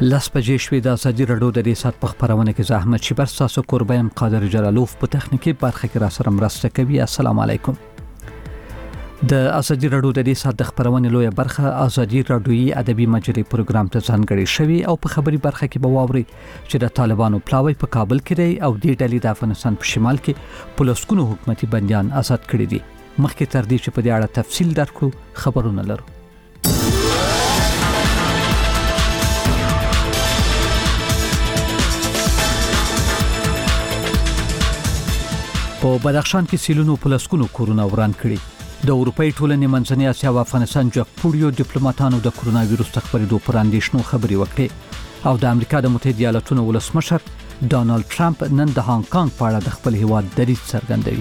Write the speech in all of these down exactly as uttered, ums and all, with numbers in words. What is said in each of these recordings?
لاس بجې شوې د ازادي رادیو د ریاست په خبرونه کې زحمت چې بر تاسو قربان قادر جلالوف په تخنیکی برخه کې را سره مرسته کوي. السلام علیکم. د ازادي رادیو د ریاست د خبرونه لویه برخه ازادي رادیوي ادبي مجلې پروګرام ته ځانګړی شوی او په خبري برخه کې به واوري چې د طالبانو پلاوی په کابل کې دی او د ډلې د افغانستان په شمال کې پولیسونو حکومتي بنديان آزاد کړي دي. مخکې تر دې چې په دې اړه تفصیل درکړو خبرونه لرو. په بدخشان کې سیلونو پولیسونو کورونه وران کړي. د اروپای ټولنې منځنۍ اسیا او افغانستان جګپوړیو ډیپلوماټانو د کرونا وایروس خبرېدو پر اندېښنو خبرې وکړې او د امریکا د متحده ایالاتونو ولسمشر ډانلډ ټرمپ نن د هانګ کانګ په اړه د خپل هیواد دریځ څرګندوي.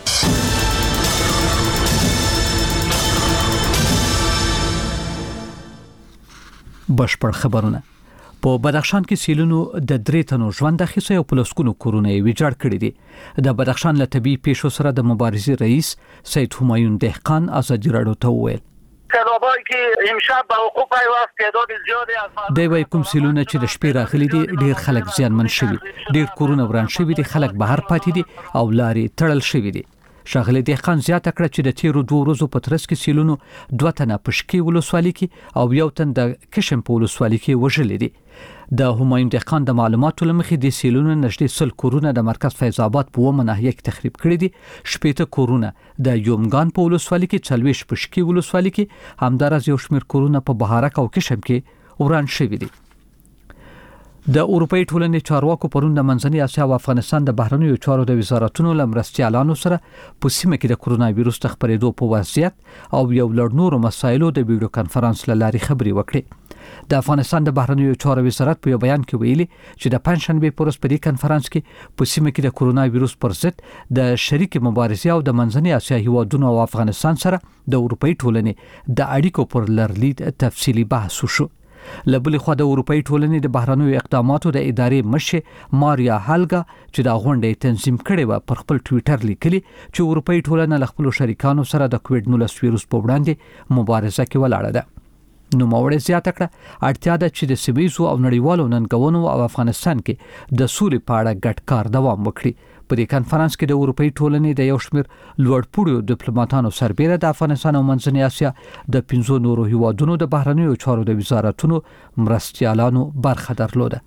بشپړ خبرونه. په بدخشان کې سیلونو د درې تنو ژوند اخیسته او پولیسونو کورونه ویجاړ کړي دي. د بدخشان له طبي پیښو سره د مبارزې رئیس سید همایون دهقان ازادي رادیو ته وویل کلابای کې امشب به حقوق ایواز تعداد زیاتی از دی وای کوم سیلونه چې د شپې راغلي دي ډیر خلک زیانمن شوي، ډیر کورونه وران شوي دي، خلک بهر پاتې دي او لارې تړل شوي دي. شاغلی دهقان زیاته کړه چې د تیرو دوه ورځو په ترڅ کې سیلونو دوه تنه پشکی ولسوالۍ کې او یو تن د کشم په ولسوالۍ کې وژل دي. د همایون دهقان د معلوماتو لمخې د سیلونو نږدې سل کورونه د مرکز فیض آباد په ومه ناحیه کې تخریب کړي دي. شپېته کورونه د یومګان په ولسوالۍ کې، څلوېښت پشکی ولسوالۍ کې، همدارس یو شمېر کورونه په بهارک او کشم کې وران شوي دي. د اروپای ټولنې چارواکو پرون د منځنۍ اسیا او افغانستان د بهرنیو چارو د وزارتونو لمرستيالانو سره په سیمه کې د کرونا وایروس خبرېدو په وضعیت او یو لړ نورو مسایلو د ویډیو کانفرنس لاري خبري وکړي. د افغانستان د بهرنیو چارو وزارت په یو بیان کې ویلي چې د پنځشنبه په ورځ په دې کانفرنس کې په سیمه کې د کرونا وایروس پر ضد د شریک مبارزې او د منځنۍ اسیا هیوادونو او افغانستان سره د اروپای ټولنې د اړیکو پر لرلید تفصیلی بحث وشو. لبل خو د اروپای ټولنې د بهرنیو اقداماتو د ادارې مشر ماریا هالګا چې د غونډې تنظیم کړي و پر خپل ټوئیټر لیکلي چې اروپای ټولنه له خپل شریکانو سره د کووډ نولس وایروس په وړاندې مبارزه کې ولاړه ده. نو موړې زیاته کړه اړتیا ده چې د سیمه‌یزو او نړیوالو ننګونو او افغانستان کې د سولې په اړه ګډ کار دوام وکړي. په دې کانفرنس کې د اروپای ټولنې د یو شمېر لوړپوړو ډیپلوماټانو سربېره د افغانستان او منځنۍ اسیا د پنځو نورو هیوادونو د بهرنیو چارو د وزارتونو مرستيالانو برخه درلوده.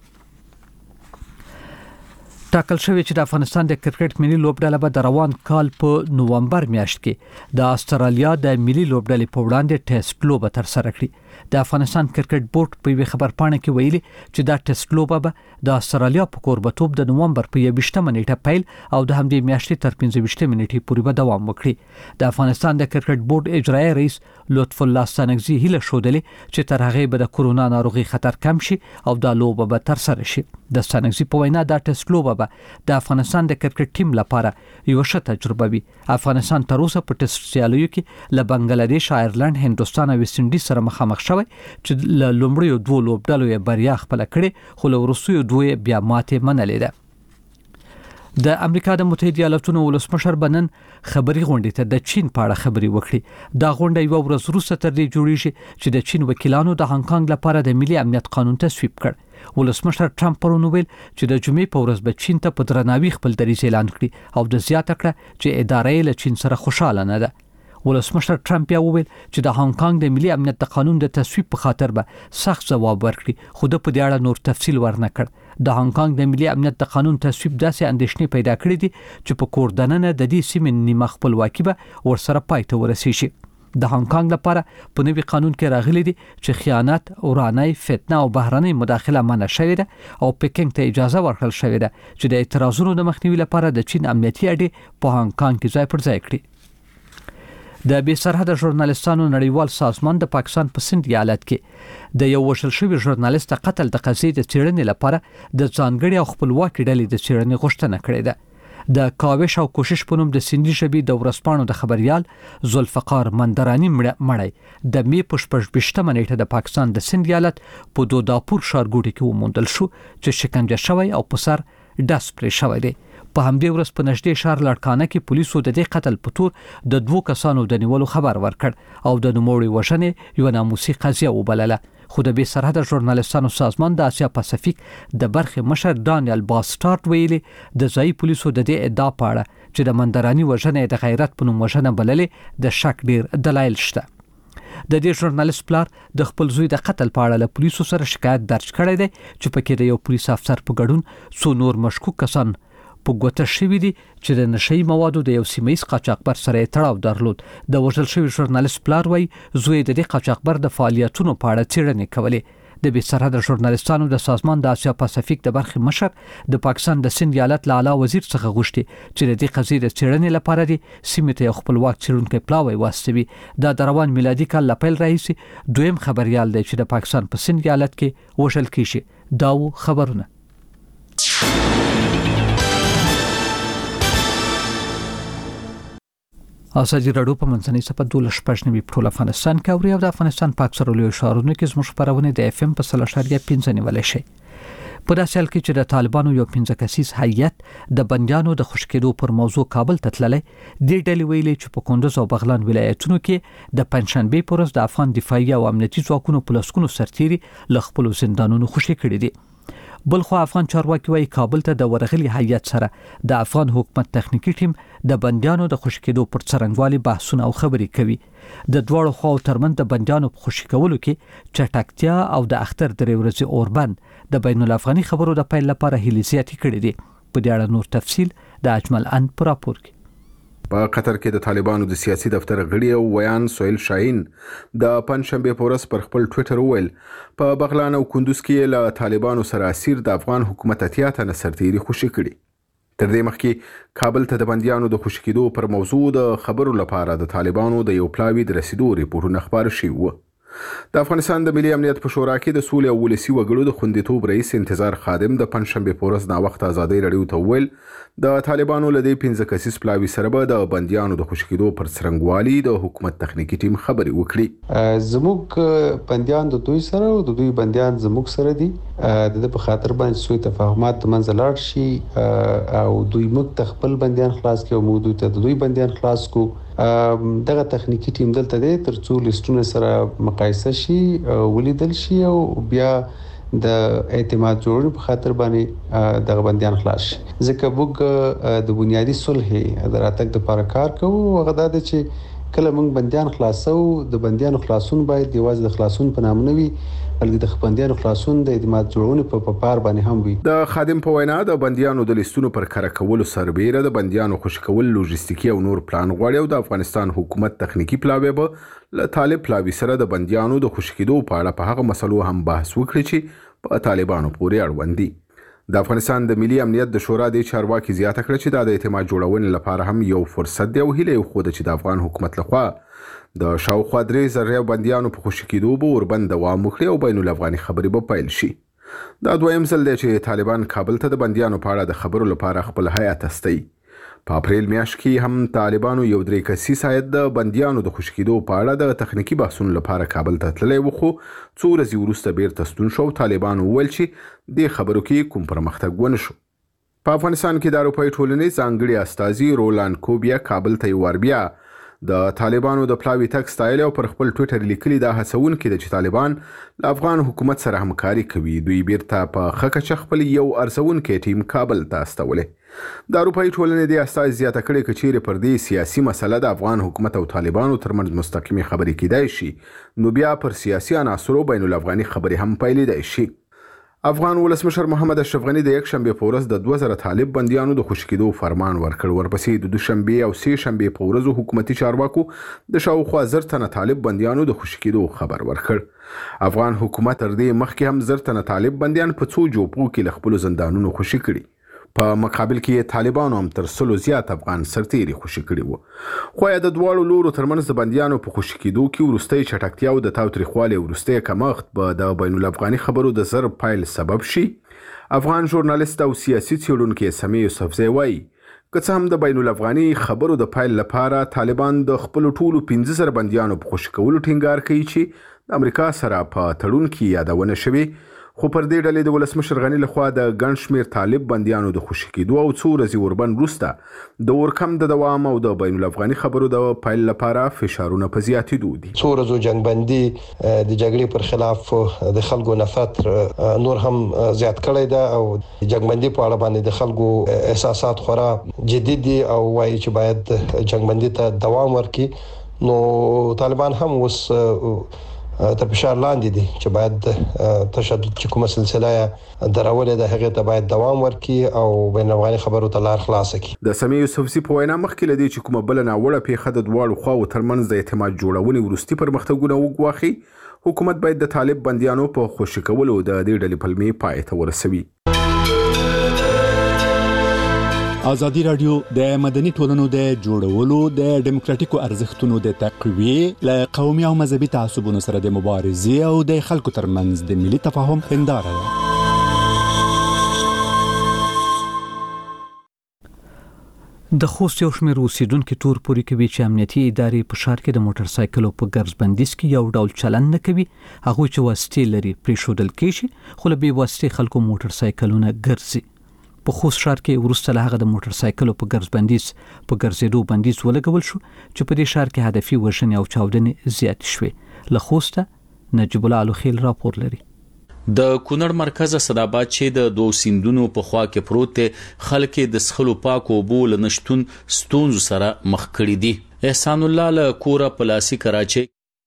ټاکل شوی چې د افغانستان د کرکټ ملي لوبډله به د روان کال په نوومبر میاشت کې د استرالیا د ملي لوبډلې په وړاندې ټیسټ لوبه تر سره کړي. د افغانستان کرکټ بورډ په یو خبرپاڼه کې ویلي چې دا ټیسټ لوبه به د استرالیا په کوربتوب د نوومبر په یوویشتمه نیټه پیل او د همدې میاشتې تر پنځه ویشتمه نیټې پورې به دوام وکړي. د افغانستان د کرکټ بورډ اجرایي رئیس لطف الله ستانکزي هیله شودلې چې تر هغه به د کورونا ناروغي خطر کم شي او دا لوبه به تر سره شي. د ستانکزي په وینا دا ټیسټ لوبه د افغانستان د کرکټ ټیم لپاره یو ښه تجربه وي. افغانستان تر اوسه په ټیسټ سیالیو کې له بنگلاديش، آیرلند، هندستان او ویسټ انډیز سره مخامخ شوی چې له لومړیو دوه لوبډلو یې بریا خپل کړي خو له وروستیو دوه بیا ماته منلې ده. د امریکا د متحده ایالاتونو ولسمشر بنن خبري غونډې ته د چین په اړه خبري وکړي. دا غونډه یو ورځ وروسته تر دې جوړیږي چې د چین وکیلانو د هانګ کانګ لپاره د ملي امنیت قانون تصویب کړ. ولسمشر ټرمپ پرون ویل چې د جمعې په ورځ به چین ته په درناوي خپل دریځ اعلان کړي او د زیاته کړه چې ادارې له چین سره خوشاله نه ده. ولسمشر ټرمپ بیا وویل چې د هانګ کانګ د ملي امنیت د قانون د تصویب په خاطر به سخت ځواب ورکړي خو د په دې اړه نور تفصیل ورنه کړ. د هانګ کانګ د ملي امنیت د قانون تصویب داسې اندېښنې پیدا کړې دي چې په کوردننه د دې سیمې نیمه خپلواکي به ورسره پای ته ورسیږي. د هانګ کانګ لپاره په نوي قانون کې راغلي دي چې خیانت، اورانۍ، فتنه او بهرنۍ مداخله منع شوې ده او پکینګ ته اجازه ورکړل شوې ده چې د اعتراضونو د مخنیوي لپاره د چین امنیتي اډې په هانګ کانګ کې ځای پر ځای کړي. د بې سرحده ژورنالستانو نړیوال سازمان د پاکستان په سند ایالت کې د یو وشل شوی ژورنالست قتل د قضیې د څېړنې لپاره د ځانګړي او خپلواکي ډلې د څېړنې غوښتنه کړې ده. د کاوش او کوشش په نوم د سندي ژبې د ورځپاڼو د خبريال ذوالفقار مندرانی مړی د می په شپږمه نیټه د پاکستان د سند ایالت په دوداپور ښارګوټي کې وموندل شو چې شکنجه شوی او په سر ډاس پرې شوی دی. په همدې ورځ په نږدې ښار لړکانه کې پولیسو د دې قتل په تور د دوه کسانو د نیولو خبر ورکړ او د نوموړي وژنې یو ناموسي قضیه وبلله خو د بې سرحده ژورنالستانو سازمان د اسیا پاسفیک د برخې مشر ډانیل باسټارټ ویلي د ځایي پولیسو د دې ادعا په اړه چې د مندراني وژنې د غیرت په نوم وژنه بللې د شک ډیر دلایل شته. د دې ژورنالیست پلار د خپل زوی د قتل په اړه له پولیسو سره شکایت درج کړی دی چې پکې د یو پولیس افسر په ګډون څو نور مشکوک کسان په ګوته شوي دي چې د نشئی موادو د یو سیمه ییز قاچاقبر سره تړاو درلود. د وژل شوي ژورنالیست پلار وایي زوی د دې قاچاقبر د فعالیتونو په اړه څېړنې کولې. د بې سرحده ژورنالیستانو د سازمان د اسیا پاسفیک د برخې مشر د پاکستان د سند ایالت له اعلی وزیر څخه غوښتي چې د دې قضیې د څېړنې لپاره د سیمې ته یو خپلواک څېړونکی پلاوی واستوي. دا د روان میلادي کال له پیل راهیسې دویم خبریال دی چې د پاکستان په سند ایالت کې وژل کیږي. دا و خبرونه. ازادي راډیو په منځنۍ صفحه دولس شپږ نوي په افغانستان کې او د افغانستان په اکثره لوی ښارونو کې زموږ خبرونه د اف ام په سل اشاریه پنځه نیولای شي. په داسې حال کې چې د طالبانو یو پنځه کسیز هیئت د بندیانو د خوشکېدو پر موضوع کابل ته تللی، د ډلې ویلي چې په کندوز او بغلان ولایتونو کې د پنځشنبه پر ورځ د افغان دفاعي او امنیتي ځواکونو په لسکونو سرتیري له خپل زندانونو خوشي کړي دي. بلخو افغان چارواکي وايي کابل ته د ورغلي هیئت سره د افغان حکومت تخنیکی ټیم د بندیانو د خوشي کېدو پر څرنګوالي بحثونه او خبرې کوي. د دواړو خواو ترمنځ د بندیانو په خوشي کولو کې چټکتیا او د اختر درې ورځې اوربند د بین الافغاني خبرو د پیل لپاره هلې زیاتې کړې دي. په دې اړه نور تفصیل د اجمل ان پر راپور کې. په قطر کې د طالبانو د سیاسي دفتر غړي او ویان سویل شاهین د پنځشنبه په ورځ پر خپل ټوئیټر وویل په بغلان او کندوز کې له طالبانو سره اسیر د افغان حکومت اتیا تنه سرتیري خوشي کړي. تر دې مخکې کابل ته د بندیانو د خوشي کېدو پر موضوع د خبرو لپاره د طالبانو د یو پلاوي د رسیدو ریپورتونه خبر شوي وو. د افغانستان د ملي امنیت په شورا کې د سولې او ولسي وګړو د خوندیتوب رئیس انتظار خادم د پنځشنبه په ورځ ناوخته ازادي راډیو ته وویل د طالبانو له دې پنځه کسیز پلاوي سره به د بندیانو د خوشي کېدو پر څرنګوالي د حکومت تخنیکی ټیم خبرې وکړي. زموږ بندیان د دوی سره او د دوی بندیان زموږ سره دي. د دې په خاطر باندې سوی تفاهمات منځ لاړ شي او دوی موږ ته خپل بندیان خلاص کړي او موږ دوی ته د دوی بندیان خلاص کو. دغه تخنیکی ټیم دلته دی ترڅو لیستونه سره مقایسه شي ولیدل شي او بیا د اعتماد جوړولو په خاطر باندې دغه بندیان خلاص شي. ځکه موږ د بنیادی صلح د راتګ لپاره کار کوو. هغه دا دی چې کله موږ بندیان خلاصو د بندیانو خلاصون باید یوازې د خلاصون په نام نه وي بلکې د بندیانو خلاصون د اعتماد جوړونې په پار باندې هم وي. د خادم په وینا د بندیانو د لیستونو پر کار کولو سربېره د بندیانو خوشي کول لوجستیکي او نور پلان غواړي او د افغانستان حکومت تخنیکی پلاوی به له طالب پلاوی سره د بندیانو د خوشي کېدو په اړه په هغه مسلو هم بحث وکړي چې په طالبانو پورې اړوند دي. د افغانستان د ملي امنیت د شورا د چارواکي زیاته کړه چې د اعتماد جوړونې لپاره هم یو فرصت دی او هیله یو خو د چې د افغان حکومت لخوا د شاوخوا درې زره بندیانو په خوشي کېدو به وربند دوام وکړي او بین الافغاني خبرې به پیل شي. دا دویم ځل دی چې طالبان کابل ته د بندیانو په اړه د خبرو لپاره خپل هیات استوي. په اپریل میاشت کې هم طالبانو یو درې کسیز هیات د بندیانو د خوشي کېدو په اړه د تخنیکی بحثونو لپاره کابل ته تللی و خو څو ورځې وروسته بیرته ستون شو. طالبانو وویل چې دې خبرو کې کوم پرمختګ ونه شو. په افغانستان کې د اروپایي ټولنې ځانګړي استازي رولاند کوبیا کابل ته یو وار بیا د طالبانو د پلاوي تک ستایل او پر خپل ټوئیټر لیکلي دا هڅونکي د چې طالبان له افغان حکومت سره همکاري کوي. دوی بیرته په خکه خپل یو ارزونکي ټیم کابل ته استولې. د اروپایي ټولنې د استازي زیاته کړې چې چیرې پر دې سیاسي مسله د افغان حکومت او طالبانو ترمنځ مستقیمي خبرې کیدای شي نو بیا پر سیاسي عناصرو بین الافغاني خبرې هم پیلېدای شي. افغان ولسمشر محمد اشرف غني د یک شنبه په ورځ د دوه زره طالب بندیانو د خوشي کېدو فرمان ورکړ. ورپسې د دوشنبه او سه شنبه په ورځو حکومتي چارواکو د شاوخوا زر تنه طالب بندیانو د خوشي کېدو خبر ورکړ. افغان حکومت تر دې مخکې هم زر تنه طالب بندیان په څو جوپو کې له خپل زندانونو خوشي کړي. په مقابل کې طالبانو هم تر سلو زیات افغان سرتیري خوشي کړي وو. خو د دواړو لورو ترمنځ د بندیانو په خوشي کېدو کې وروستۍ چټکتیا او د تاوتریخوالي وروستی کمښت به د بین الافغاني خبرو د زر پایل سبب شي. افغان ژورنالیست او سیاسي څېړونکی سمیع یوسفزی وایي که څه هم د بین الافغاني خبرو د پایل لپاره طالبان د خپل ټولو پنځه زره بندیانو په خوشي کولو ټینګار کوي چې د امریکا سره په تړون کې یادونه شوې، خو پر دې ډلې د ولسمشر غني لخوا د ګڼ شمېر طالب بندیانو د خوشي کېدو او څو ورځې وربند وروسته د اورکم د دوام او د بین الافغاني خبرو د پیل لپاره فشارونه په زیاتېدو دي. څو ورځو جنگبندي د جګړې پر خلاف د خلکو نفرت نور هم زیات کړی ده او جنگبندي په اړه باندې د خلکو احساسات خورا جدي دي او وايي چې باید جنگبندي ته دوام ورکړي. نو طالبان هم اوس تر فشار لاندې دي چې باید تشدد چې کومه سلسله درولې ده هغه ته باید دوام ورکړي او بین الافغاني خبرو ته لار خلاص کړي. د سمیع یوسفزي په وینا مخکې لدی چې کومه بل ناوړه پیښه د دواړو خواو ترمنځ د اعتماد جوړونې وروستي پرمختګونه وګواخي، حکومت باید د طالب بندیانو په خوشي کولو د دې ډلې پلمې پای ته ورسوي. ازادي رادیو د مدني ټولنو د جوړولو د ډیموکراتیکو ارزښتونو د تقویې له قومي او مذهبي تعصبونو سره د مبارزې او د خلکو ترمنځ د ملي تفاهم هنداره ده. د خوست یو شمېر اوسیدونکو تور پوري کوي چې امنیتي ادارې په ښار کې د موټر سایکلو په ګرځ بندیز کې یو ډول چلند نه کوي. هغه چې واسطې لري پرې شودل کېږي خو له بې واسطې خلکو موټر سایکلونه ګرځي. په خوست ښار کې وروسته له هغه د موټر سایکلو په ګرځ بندیز په ګرځېدو بندیز ولګول شو چې په دې ښار کې هدفي وژنې او چاودنې زیاتې شوې. له خوسته نجیب الله الخیل راپور لري. د کونړ مرکز صداباد چې د دوه سیندونو په خوا کې پروت دی، خلک د څښلو پاکو اوبو له نشتون ستونزو سره مخ کړي دي. احسان الله له کوره پلاسي کراچي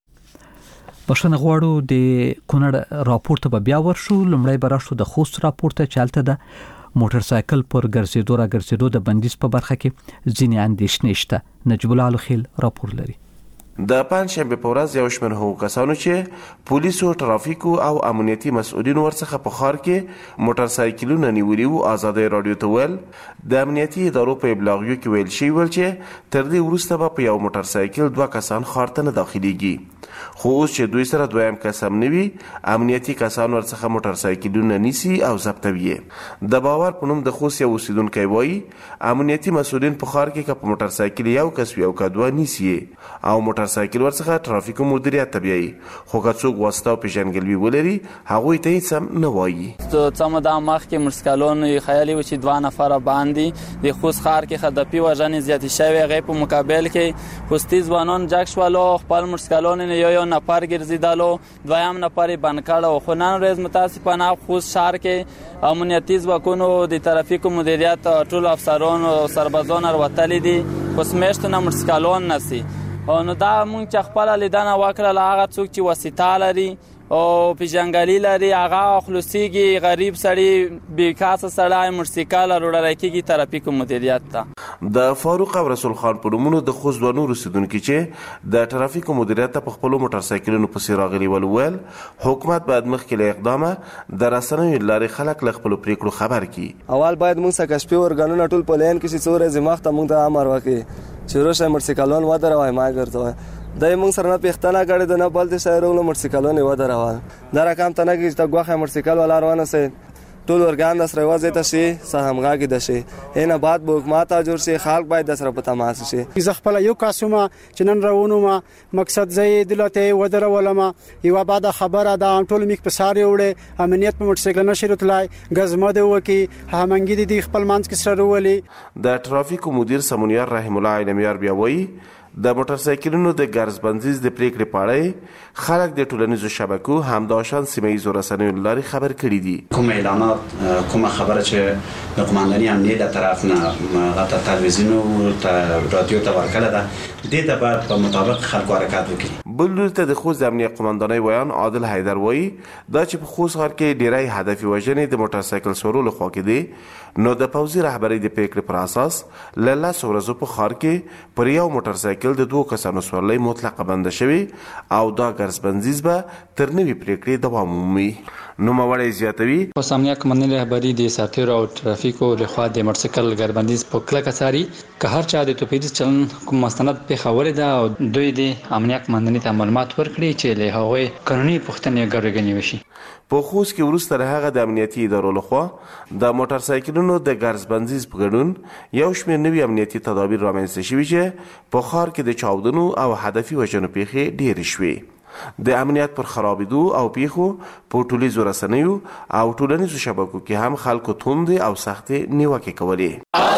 بښنه غواړو د کونړ راپور ته بیا ورشو. لومړی به راشو د خوست راپور ته چې هلته د موټر سایکل پر ګرځېدو را ګرځېدو د بندیز په برخه کې ځینې اندېښنې شته. نجیب الله الخیل راپور لري. د پنځشنبه په ورځ یو شمېر هغو کسانو چې پولیسو، ټرافیکو او امنیتي مسؤلین ورڅخه په ښار کې موټر سایکلونه نیولي وو ازادي رادیو ته ویل د امنیتي ادارو په ابلاغیو کې ویل شوي ول چې تر دې وروسته به په یو موټر سایکل دوه کسان ښار ته نه داخليږي. خو اوس چې دوی سره دویم کس هم نه وي، امنیتي کسان ورڅخه موټر سایکلونه نیسي او ضبطوي. د باور په نوم د خوست یو اوسیدونکی وایي امنیتي مسؤلین په ښار کې که په موټر سایکل یو کس وي او که دوه نیسي او موټر سایکل ورڅخه ټرافیکو مدیریت ته بیایي، خو که څوک واسطه او پیژندګلوي ولري هغوی ته هیڅ هم نه وایي. څه موده مخکې مرسکالون خیالي و چې دوه نفره باندې د خوست ښار کې هدفي وژنې زیاتې شوې. هغې په مقابل کې خوستي ځوانان جګ شولو، خپل مرسکالون یې یو یو نفر ګرځېدلو، دویم نفر یې بند کړی. خو نن ورځ متاسفانه خوست ښار کې امنیتي ځواکونو د ترافیکو مدیریت ټول افسران او سربازان راوتلي دي، اوس میاشتو نه مرسکالون نسي. نو دا مونږ چې خپله لیدنه وکړله هغه څوک چې واسطه لري او پیژنګلي لري هغه خلاصيږي، غریب سړی بیکاسه سړی مرسیکل وروړل کېږي ترافیکو مدیریت ته. د فاروق او رسول خان په نومونو د خوست دوه نور اوسیدونکي چې د ترافیکو مدیریت ته په خپلو موټر سایکلونو پسې راغلي ول ویل حکومت باید مخکې له اقدامه د رسنیو له لارې خلک له خپلو پریکړو خبر کړي. اول باید موږ څه کشفي ارګانونه ټول په لین کې چې څو ورځې مخته موږ ته امر وکړي چې روشه مرسیکلون ودروئ ما ګرځوئ. دای موږ سره نه پښتنه کړي د نه بل د شهرونو مرسیکلون ودروال دا رقم ته نه کې چې غوخه مرسیکل ولا روانه سي ټول ارګان د سره وځي ته شي سهمغه کې د شي اینه بعد به حکومت جوړ شي، خلک باید د سره په تماس شي. ز خپل یو کاسومه چې نن راونو ما مقصد زې دلته ودرولما یو بعد خبره دا ټول میک په ساري وړي امنیت په موټر سایکل نشي راتلای غزمده وکي همنګي دي خپل مانس کې سره ولي. د ټرافیکو مدیر سمونیار رحم الله علمیار بیا وایي د موټر سایکلونو د ګرځ بندیز د پریکړې په اړه خلک د ټولنیزو شبکو همداشان سیمه ییزو رسنیو له لارې خبر کړي دي. کوم اعلانات کومه خبره چې د قومندانۍ امنیت له طرف نه غته تلویزیون او رادیو ته ورکړه ده دې ته باید په مطابق خلکو حرکت وکړي. بل لوري ته د خوست د امنیت قومندانۍ ویان عادل حیدر وایي دا چې په خوست ښار کې ډیری هدفي وژنې د موټر سایکل سورو له خوا کې دي، نو د پوځي رهبرۍ د پریکړې پر اساس له لسو ورځو په ښار کې پر یو موټر سایکل د دوه کسانو سورلۍ مطلقه بنده شوي او دا ګرځ بندیز به تر نوې پریکړې دوام ومومي. نوموړی زیاتوي په امنیت قومندانۍ رهبري د سرتیرو او ټرافیکو لخوا د موټر سایکل ګرځ بندیز په کلکه څاري که هر چا د توپیریز چلن کوم مستند پیښه ولې ده او دوی د امنیت قومندانۍ ته معلومات ورکړي چې له هغوی قانوني پوښتنې ګډوډي وشي. په خوست کې وروسته له هغه د امنیتي ادارو لخوا د موټر سایکلونو د ګرځ بندیز په ګډون یو شمېر نوي امنیتي تدابیر رامنځته شوي چې په ښار کې د چاودنو او هدفي وژنو پیښې ډېرې شوې. د امنیت پر خرابېدو او پیښو په ټولیزو رسنیو او ټولنیزو شبکو کې هم خلکو توندې او سختې نیوکې کولې.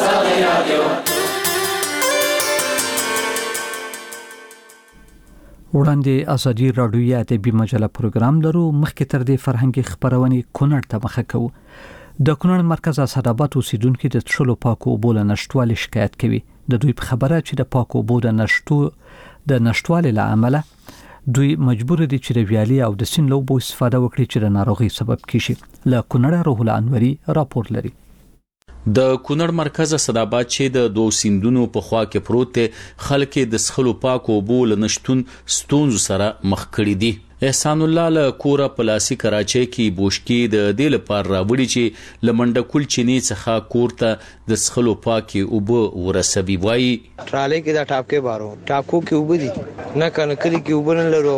وړاندې ازادي راډیو یا ادبي مجله پروګرام لرو. مخکې تر دې فرهنګي خبرونه کونړ ته مخه کوو. د کونړ مرکز اسداباد اوسیدونکو د تشلو پاکو اوبو له نشټوالي شکایت کوي. د دوی په خبره چې د پاکو اوبو د نشټو د نشټوالي له امله دوی مجبور دي چې د ویالي او د سین له اوبو استفاده وکړي چې د ناروغي سبب کیږي. له کونړ روح الانوري راپور لري. د کونړ مرکز اسداباد چې د دوه سیندونو په خوا کې پروت دی، خلک د سخلو پاکو اوبو له نشټون ستونزو سره مخ کړي دي. احسان الله له کوره پلاسي کراچۍ کې بوشکی د دې لپاره راوړي چې لمنډکول چینی څخه کورته د سخلو پاکي اوبه ورسوي. وایي ټرالې کې دا ټاپکې بارو ټاپکو کې اوبه دي نه کنه کلی کې اوبه نه لرو.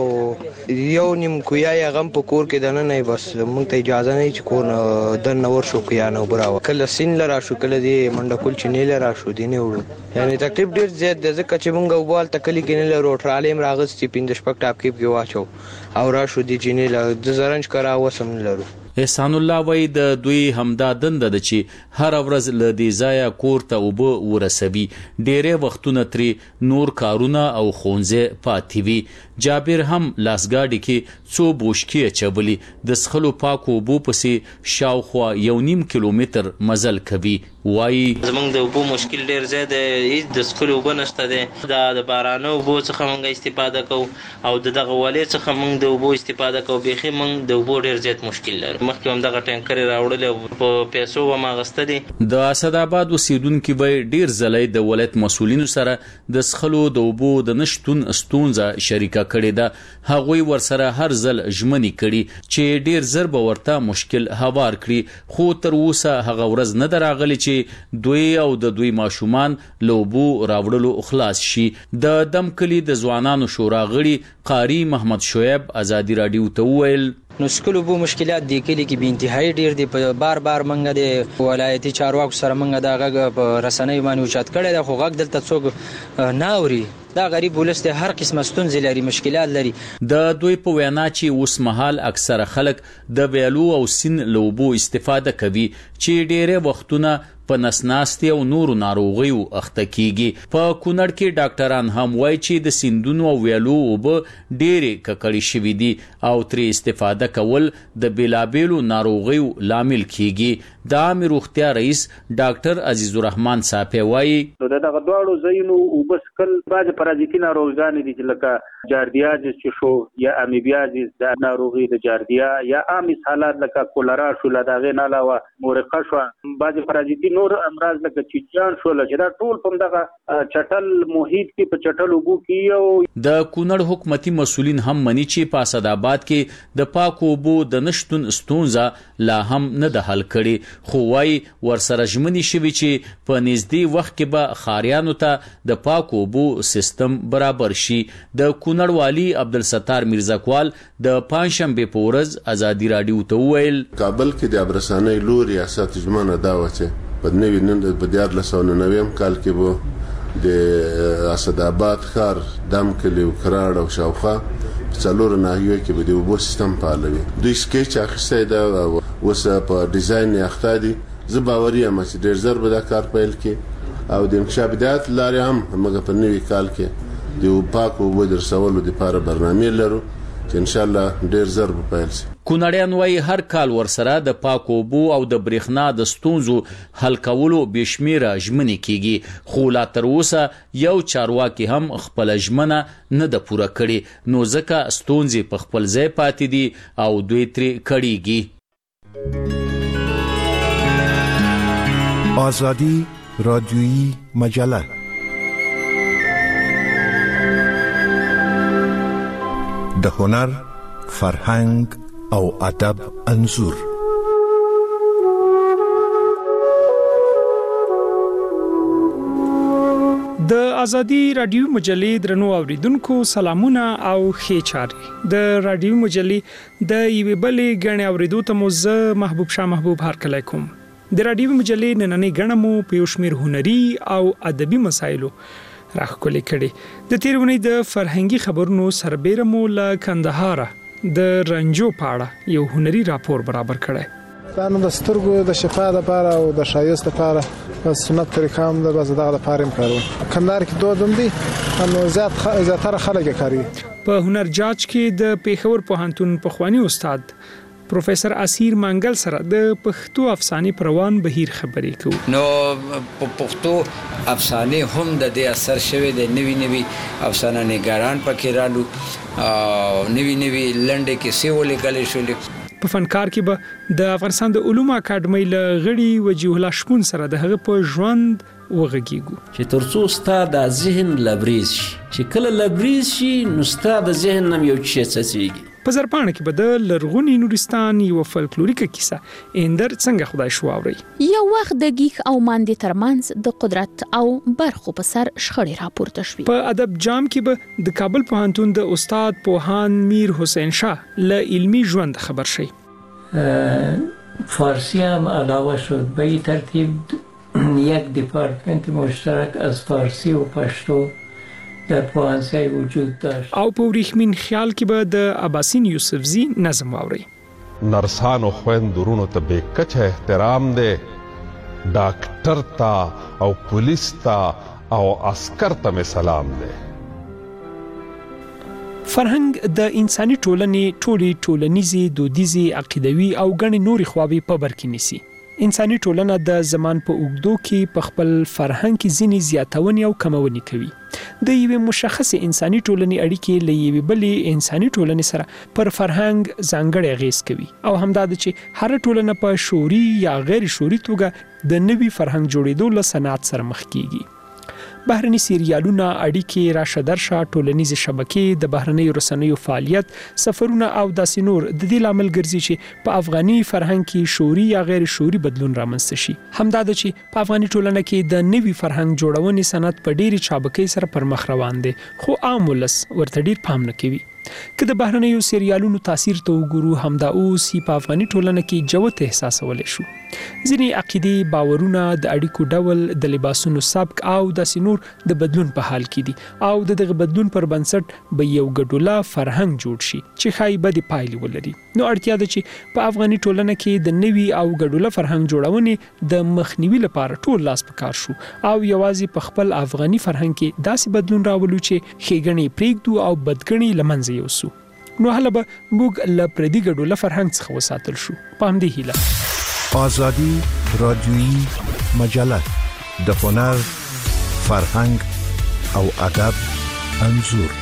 یو نیم کویا یا غم په کور کې دنه نه بس موږ ته اجازه نه چې کور د نور شو کویا نه براو کله سین لرا شو کله دی منډکول چینی لرا شو دی نه وړو. یعنی تکلیف ډیر زیات د ځکه چې موږ وبال تکلی کې نه لرو. ټرالې مراغستې پینځه شپږ ټاپکې کې واچو او را شو دی جنې له د زرنج کرا وسم لرو. احسان الله وای د دوی همدا دنده ده چې هر ورځ له دې ځایه کور ته اوبه ورسوي. ډېرې وختونه ترې نور کارونه او ښوونځی پاتې وي. جابر هم لاسګاډي کې څو بوشکې اچولي د سخلو پاکو اوبو پسې شاوخوا یو نیم کیلومتر مزل کوي. وایي زمونږ د اوبو مشکل ډېر زیات دی. هیڅ د سخلو اوبه نشته دی. دا د بارانه اوبو څخه موږ استفاده کوو او د دغه والې څخه موږ د اوبو استفاده کوو. بیخي موږ د اوبو ډېر زیات مشکل لرو. مخکې هم دغه ټینکرې راوړلې او په پیسو هم اخیستلې. د اسداباد اوسیدونکي به ډېر ځله د ولایت مسؤلینو سره د سخلو د اوبو د نشتون ستونزه شریکه کړې ده. هغوی ورسره هر ځل ژمنې کړي چې ډېر زر به ورته مشکل هوار کړي، خو تر اوسه هغه ورځ نه ده راغلې چې دوی او د دوی ماشومان له اوبو راوړلو خلاص شي. د دم کلي د ځوانانو شورا غړي قاری محمد شعیب ازادي راډیو ته وویل نو سکلو بو مشکلات دی کلی کې به انتهایی ډیر دي. بار بار منګه د ولایتي چارواکو سره منګه دا غږ په رسنۍ باندې اوچت کړي دا خو غږ دلته څوک نه اوري. دا غریب ولست هر قسمه ستونزې لري، مشکلات لري. د دوی په وینا چې اوس مهال اکثره خلک د ویالو او سین لوبو استفاده کوي چې ډیره وختونه په نسناستي او نورو ناروغیو اخته کیږي. په کونړ کې ډاکټران هم وایي چې د سیندونو او ویالو اوبه ډېرې ککړې شوي دي او ترې استفاده کول د بیلابیلو ناروغیو لامل کیږي. د عامې روغتیا رئیس ډاکټر عزیز الرحمن صافی وایي د دغه دواړو ځایونو اوبه څښل بعضې پرازیتي ناروغیانې دي چې لکه جاردیازیس چې شو یا امیبیازیس د ناروغي د جاردیا یا عام حالات لکه کولرا شو له دغې نه علاوه مورقه شوه بعضې پرازیتي نور امراض لکه چیچیان شول چې دا ټول په دغه چټل محیط کې په چټل اوبو کې. او د کونړ حکومتي مسؤلین هم مني چې په اسداباد کې د پاکو اوبو د نشتون ستونزه لا هم نه ده حل کړي، خو وايي ورسره ژمنې شوي چې په نږدې وخت کې به ښاریانو ته د پاکو اوبو سیستم برابر شي. د کونړ والي عبدالستار میرزاکوال د پنجشنبې په ورځ ازادي راډیو ته وویل کابل کې د ابرسانۍ لور ریاست ژمنه دا و چې په نوي نن په دیارلس سوه نوي کال کې به د اسداباد ښار دم کلي او کراړ او شاوخوا څلور ناحیو کې به د اوبو سیستم فعال وي. دوی سکیچ اخیستی ده اوس په ډیزاین یې اخته دي. زه باوري یم چې ډېر ژر به دا کار پیل کړي او د انکشاف بدایت لارې هم موږ په نوي کال کې د پاکو اوبو د رسولو دپاره برنامې لرو چې انشاءالله ډېر ژر به پیل شي. کونړیان وایي هر کال ورسره د پاکو اوبو او د برېښنا د ستونزو حل کولو بې شمېره ژمنې کیږي، خو لا تر اوسه یو چارواکي هم خپله ژمنه نه ده پوره کړې، نو ځکه ستونزې په خپل ځای پاتې دي او دوی ترې کړېږي. آزادی رادیویی مجله د هنر، فرهنګ او ادب انځور. د ازادي رادیو مجلې درنو اوریدونکو سلامونه او ښې چارې. د رادیو مجلې د یوې بلې غنې اوریدو ته مو زه محبوب شاه محبوب هرکلی کوم. د رادیو مجلې نننۍ غنه مو په یو شمېر هنري او ادبي مسایلو راخولې کړي. د تیرونی د فرهنګي خبرونو سربېره مو له کندهار د رنجو پاړه یو هنري راپور برابر کړی. دا نو د سترګو د شفا لپاره او د ښایست لپاره په سنت طریقه هم د بس دغه لپاره هم کارو. کندهار کې دودم دي نو زیات خ... زیاتره خلک کوي. په هنر جاج کې د پیښور پوهنتون پخوانی استاد پروفیسور اسیر منګل سره د پښتو افسانې پروان بهیر خبرې کوي. نو په پښتو افسانې هم د دې اثر شوی د نوی نوی افسانه نګاران پکې رالو او نوی نوی لنډه کې سی ولیکل شو. په فنکار کې به د افغانستان د علومو اکاډمۍ له غړي وجیه الله شپون سره د هغه په ژوند وغږیږو چې ترڅو ستاسو د ذهن لبریز شي، چې کله لبریز شي نو ستاسو د ذهن نم یو څه څڅيږي. په زرپانه کې به د لرغونی نورستان یو فلکلوریکه کیسه اندر څنګه خدای شو اوري. یو وخت د گیخ او ماندې ترمنځ د قدرت او برخو په سر شخړې راپورته شوې. په ادب جام کې به د کابل پوهنتون د استاد پوهان میر حسین شاه له علمی ژوند خبر شي. فارسی هم علاوه شد به این ترتیب یک دیپارتمنت مشترک از فارسی و پشتو در پوهنځي وجود داشت. او په وریښمین خیال کې به د اباسین یوسفزي نظم واوري. نرسانو خويندورونو ته به کچه احترام دی، ډاکټر ته او پولیس ته او عسكر ته سلام دی. فرهنګ د انساني ټولنې ټولي ټولنیزي دودیزي عقیدوي او غني نوري خوابي په بر کې نيسي. انساني ټولنه د زمان په اوږدو کې په خپل فرهنګ کې ځینې زیاتونې او کمونې کوي. د یوې مشخص انساني ټولنې اړیکې له یوې بلې انساني ټولنې سره پر فرهنګ ځانګړی اغیز کوي او همدا د چې هر ټولنه په شعوري یا غیر شعوري توګه د نوي فرهنګ جوړېدو له صنعت سره مخ کیږي. بهرني سریالونه، اړیکې، راشه درشه، ټولنیز شبکې، د بهرني رسنیو فعالیت، سفرونه او داسې نور د دې لامل ګرځي چې په افغاني فرهنګ کې شعوري یا غیر شعوري بدلون رامنځته شي. همدا د چې په افغاني ټولنه کې د نوي فرهنګ جوړونې صنعت په ډېری چابکۍ سره پر مخ روان دی، خو عام ولس ورته ډېر پام نه کوي. که د بهرنیو سریالونو تاثیر ته وګورو، همدا اوس په افغاني ټولنه کې جوت احساسولای شو. ځینې عقیدې، باورونه، د اړیکو ډول، د لباسونو سبک او داسې نور د بدلون په حال کې دي او د دغه بدلون پر بنسټ به یو ګډوله فرهنګ جوړ شي چې ښایي بدې پایلې ولري. نو اړتیا ده چې په افغاني ټولنه کې د نوي او ګډوله فرهنګ جوړونې د مخنیوي لپاره ټول لاس په کار شو او یوازې په خپل افغاني فرهنګ کې داسې بدلون راولو چې ښېګڼې پرېږدو او بدګڼې له منځه یوسو. نو هله به موږ له پردي ګډوله فرهنګ څخه وساتل شو. په همدې هیله آزادی رادیویی مجله د هنر، فرهنګ او ادب انځور.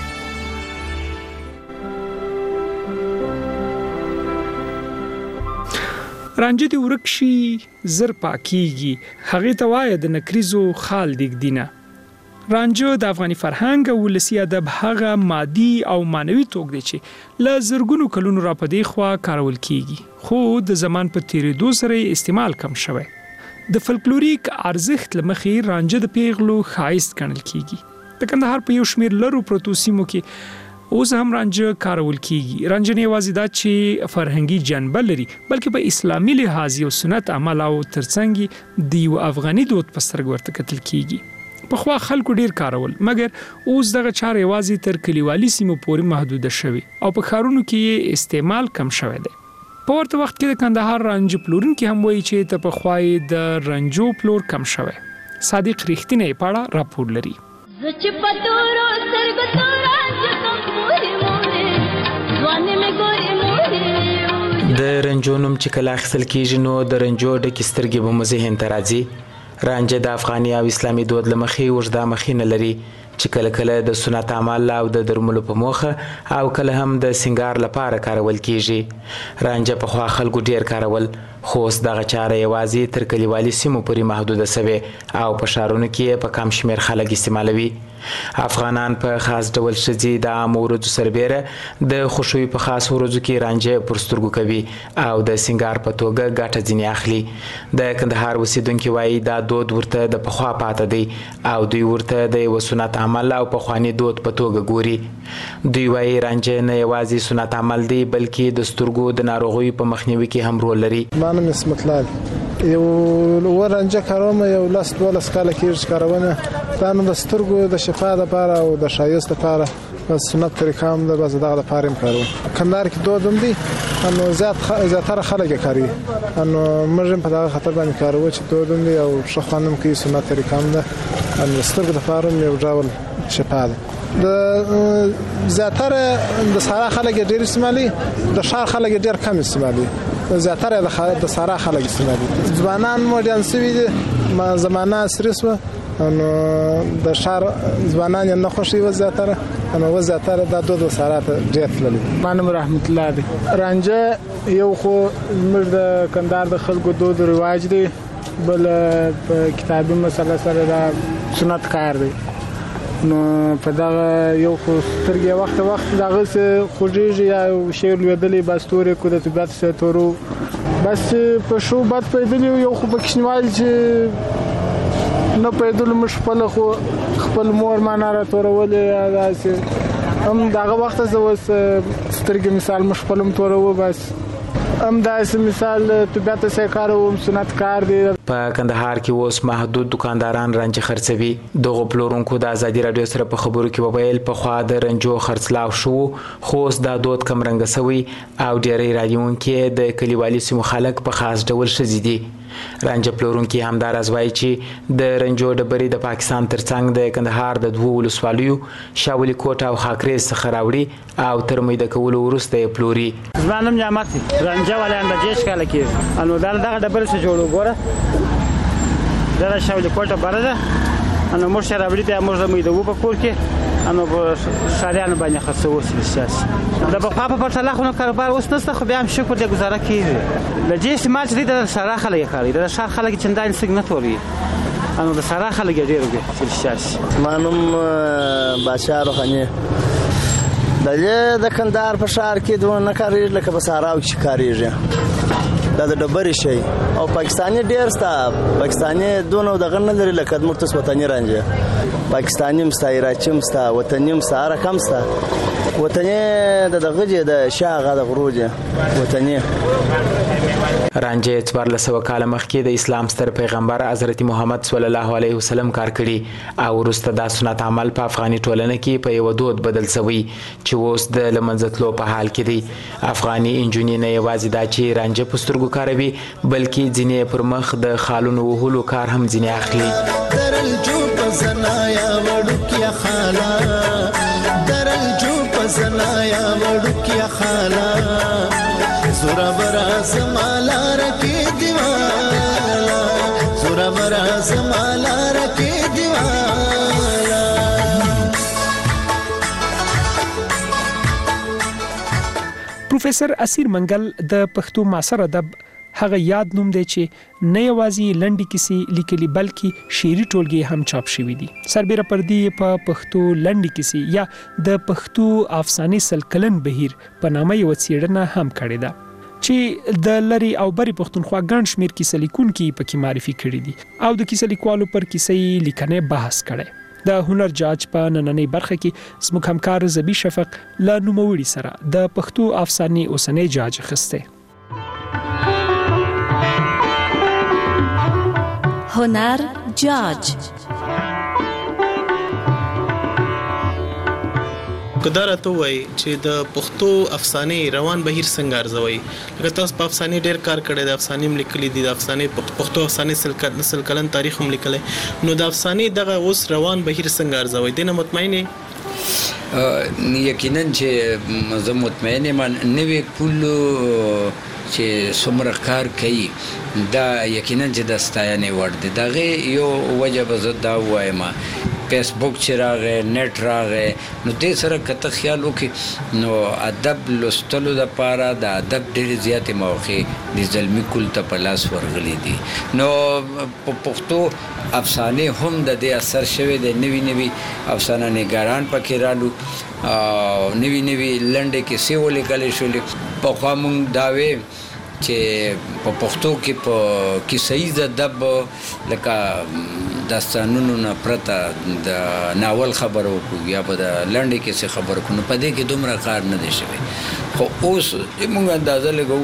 رانجه دی ورک شي زر پاکیږي، هغې ته وایه د نکریزو خال دیږدینه. رانجه د افغاني فرهنګ او ولسي ادب هغه مادي او معنوي توک دی چې له زرګونو کلونو را پدې خوا کارول کیږي، خو د زمان په تیریدو سره استعمال کم شوی. د فلکلوریک ارزښت لمخې رانجه د پیغلو ښایست ګڼل کیږي. د کندهار په یو شمېر لرو پروتو سیمو کې اوس هم رانجه کارول کیږي. رانجه نه یوازې دا چې فرهنګي جنبه لري بلکې په اسلامي لحاظ یو سنت عمل او ترڅنګ د یو افغاني دود په سترګه ورته کتل کیږي. په خوا خلکو ډیر کارول، مګر اوس دغه چاره یوازې تر کلیوالي سیمو پورې محدوده شوی او په ښارونو کې استعمال کم شوی دی. په ورته وخت کې د کندهار رانجه پلورونکي هم وایي چې ته په خوای د رنجو پلور کم شوی. صادق ریښتینی پاړه راپور لري. زچ پتورو سرګ تورانج کوم موري موري ځواني مې ګوري موري. د رنجو نوم چې کله اخیستل کیږي نو د رنجو ډکې سترګې به مو ذهن ته راځي. رانجه د افغاني او اسلامي دود له مخې اوږده مخینه لري چې کله کله د سنت عمل او د درملو په موخه او کله هم د سنگار لپاره کارول کیږي. رانجه په خوا خلکو ډیر کارول، خو اوس دغه چاره یوازې تر کلیوالي سیمو پورې محدوده سوې او په ښارونو کې په کم شمېر خلک استعمالوي. افغانان په خاص ډول ښځې د عامو ورځو سربیره د خوښیو په خاص ورځو کې رانجه پر سترګو کوي او د سنگار په توګه ګټه ځینې اخلي. د کندهار اوسیدونکي وایي دا دود ورته د پخوا پاته دی او دوی ورته د یو سنت عمل او پخواني دود په توګه ګوري. دوی وایي رانجه نه یوازې سنت عمل دی بلکې د سترګو د ناروغیو په مخنیوي کې هم رول لري. منم اسمت لال یو ورنجه کاروم یو لاس دولس کاله کېږي کارونه دا نو د سترګو د شفا لپاره او د ښایست لپاره بس سنت طریقه هم ده بس دغه لپاره هم کاروم کندهار کې دودم دي انو زیات زیاتره خلک کوي انو موږ په دغه خطر باندې کارو چې دودم دي او ښه خوانم کوي سنت طریقه هم ده انو سترګو لپاره یو ډول شفا ده د زیاتره د سارا خلک ډیر استعمالي د شار خلک ډیر کم استعمالي زیاتره د سارا خلک استعمالي ځوانان مودرن سوي دي ما زمانہ سرسو انو د شار ځوانان نه خوشي و زیاتره انو و زیاتره د دوه سارا ته ډیر تللي مانم رحمت الله دی رانجه یو خو موږ د کندهار د خلکو دود رواج دی بل په کتابي مسله سره د سنت کار دی نو په دا یو خو سترګې وخت وخت دغه څه خوږیږي یا شیر لویدلې باستوري کو د طبيعت سره تورو بس په شو بد پیدلی یو خو په کښنوال چې نو پیدل مش په خو خپل مور معنا را تورولې داسې هم دغه وخت زه وس سترګې مثال مش خپلم تورو بس ام داسې مثال طبيعت سره کاروم سنت کار دی په کندهار کې اوس محدود دکانداران رنج خرڅوي دغه پلورونکو د ازادي رادیو سره په خبرو کې وویل په خوا د رنجو خرڅلاو شو خو اوس دا دود کم رنګ سوي او ډېری رادیون کې د کلیوالي سیمو خلک په خاص ډول شزي دي رنج پلورونکي همدار ازوای چې د رنجو ډبرې د پاکستان ترڅنګ د کندهار د دوه ولسوالیو شاولي کوټ او خاکریز څخه راوړي او تر مې د کولو وروسته یې پلوري ځوانم نعمت رنجه ولې اندازې ښکاله کېږي انو دا دغه ډبرې څه جوړو ګوره دا شاولي کوټه بره ده انو موږ سره راوړي ته موږ مې د و په کور کې انو په شاریانو باندې خرڅو سیاسي د په په پرتله خو کاروبار اوس نسته خو بیا هم شکر دې گزاره کیږي لږه استعمال چې د سره خلک کوي د شهر خلک چندان سګنټ وري انو د سره خلک ډیر وي سیاسي مانم بادشاہ روحاني د کندهار په شهر کې دوه نه کاری لکه په ساراو کې کاریږي دا د ډبرې شي او پاکستاني ډیر ستا پاکستاني دونه دغه نه لري لکه مرتس وطني رانجه پاکستاني مستا عراقي مستا وطني مستا رقم مستا وطني د دغه د شاغه د غروجه وطني رانجه څوارلسمه کال مخکې د اسلام ستر پیغمبر حضرت محمد صلی الله علیه وسلم کار کړی او وروسته د سنت عمل په افغاني ټولنه کې په یو دود بدل شوی چې اوس د لمنځتلو په حال کې دی افغاني انجونی نه یوازې دا چې رانجه په سترګو کاروي بلکې ځینې پر مخ د خالونو وهلو کار هم ځینې اخلي درنجو پزنایا وړوکیا خالا درنجو پزنایا وړوکیا خالا زورا برا زمالا رکی دیوالا زورا برا زمالا رکی دیوالا پروفیسور اسیر منګل د پښتو معاصر ادب هغه یاد نوم دی چې نه یوازې لنډي کیسې لیکلي بلکې شعري ټولګي هم چاپ شوي دي سربیره پردي په پښتو لنډي کیسې یا د پښتو افسانې سلکلن بهیر په نامه یو څېړنه هم کړې ده چې د لری او بری پښتونخوا ګڼ شمیر کیسې لیکونکي پکې معرفي کړي دي او د کیسې لیکوالو پر کیسې لیکنې بحث کړي د هنر جاج په نننۍ برخه کې زموږ همکار زبی شفق له نوموړي سره د پښتو افسانې اوسنۍ جاج اخیسته هنر جاج کدار ته وای چې د پښتو افسانې روان بهیر څنګه ارزوي لکه تاسو په افسانې ډیر کار کړی د افسانې لیکلي دي د افسانې پښتو افسانې سلکل نسل کلن تاریخ هم لیکلی نو د افسانې دغه اوس روان بهیر څنګه ارزوي دنه مطمئنه یقینا چې زه مطمئنه من نوې کولو چې څومره کار کوي دا یقینا چې د ستاینې وړ دی دغه یو وجه به زه دا وایم فیسبوک چې راغی نت راغی نو دې سره کته خیال وکړي نو ادب لوستلو لپاره د ادب ډېرې زیاتې موقع د زلمي کول ته په لاس ورغلي دي نو په پښتو افسانې هم د دې اثر شوی دی نوي نوي افسانه نګاران پکې رالو او نوي نوي لنډې کیسې ولیکلې شولې پخوا موږ دا وې چې په پښتو کې په کیسې ادب لکه داستانونو نه پرته د ناول خبرو کو یا په د لنډې کیسې خبرو کو نو په دې کې دومره کار نه دی شوی خو اوس موږ اندازه لګو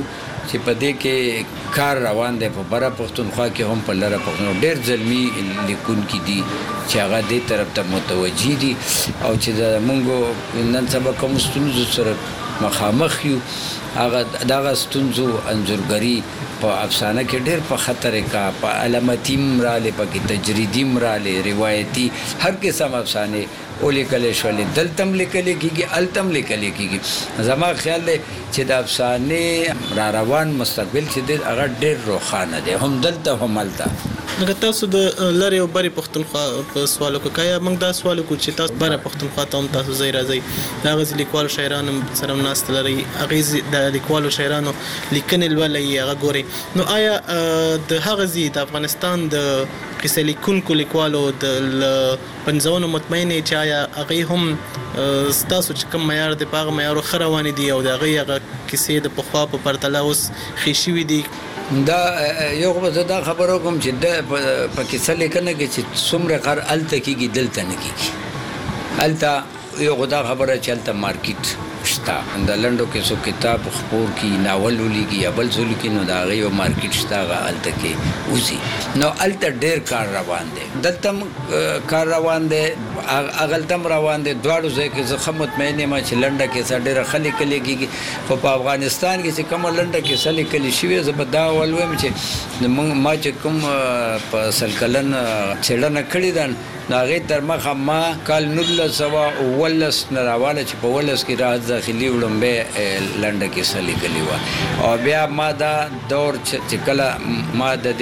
چې په دې کې کار روان دی په بره پښتونخوا کې هم په لره پښتون ډېر ځلمي لیکونکي دي چې هغه دې طرف ته متوجي دي او چې موږ نن سبا کوم ستونزو سره مخامخ یو هغه دغه ستونزو انځورګري په افسانه کې ډېر په خطر کا په علامتي مراله په تجریدي مراله روایتي هر قسم افسانه اولی کله شولې دلتم لیکل کېږي التم لیکل کېږي زما خیال دی چې د افسانه را روان مستقبل چې دی هغه ډېر روښانه دی هم دلته هم هلته نو تاسو د لری او بری پښتونخوا په سوالو کې کایا موږ دا سوال کو چې تاسو بره پښتونخوا ته هم تاسو ځای راځي دا غز لیکوالو شاعرانو سره ناست لري هغه د لیکوالو شاعرانو لیکنې ولې هغه ګوري نو آیا د هغه زی د افغانستان د کیسه لیکونکو لیکوالو د پنځونو مطمئن چې آیا هغه هم ستاسو چې کوم معیار د پاغه معیار خروانی دي او د هغه هغه کیسه د پخوا په پرتله اوس خېشوي دي دا یو غوځه دا خبرو کوم چې د پاکستان لیکنه کې چې څومره کار الته کېږي دلته نه کېږي الته یو غوځه خبره چې الته مارکیټ شتا د لندو کې سو کتاب خبر کی ناول ولګي یا بل څه لیکي نو دا غي مارکیټ شتا الته کې اوسي نو الته ډېر کار روان دي دلته کار روان دي اغلتم روان دي دواړو ځای کې زه مطمئن یم چې لنډه کې څه ډېر خلک کېږي خو په افغانستان کې چې کوم لنډه کې څه لیکل شوی زبدا ولوم چې ما چې کوم په سلکلن چړنه کړی دان ناغه تر مخه ما کال نول سوا ولس نراواله چې په ولس کې راز داخلي وړمبه لنډه کې سلی کلی و او بیا ما دا دور چې کله ما د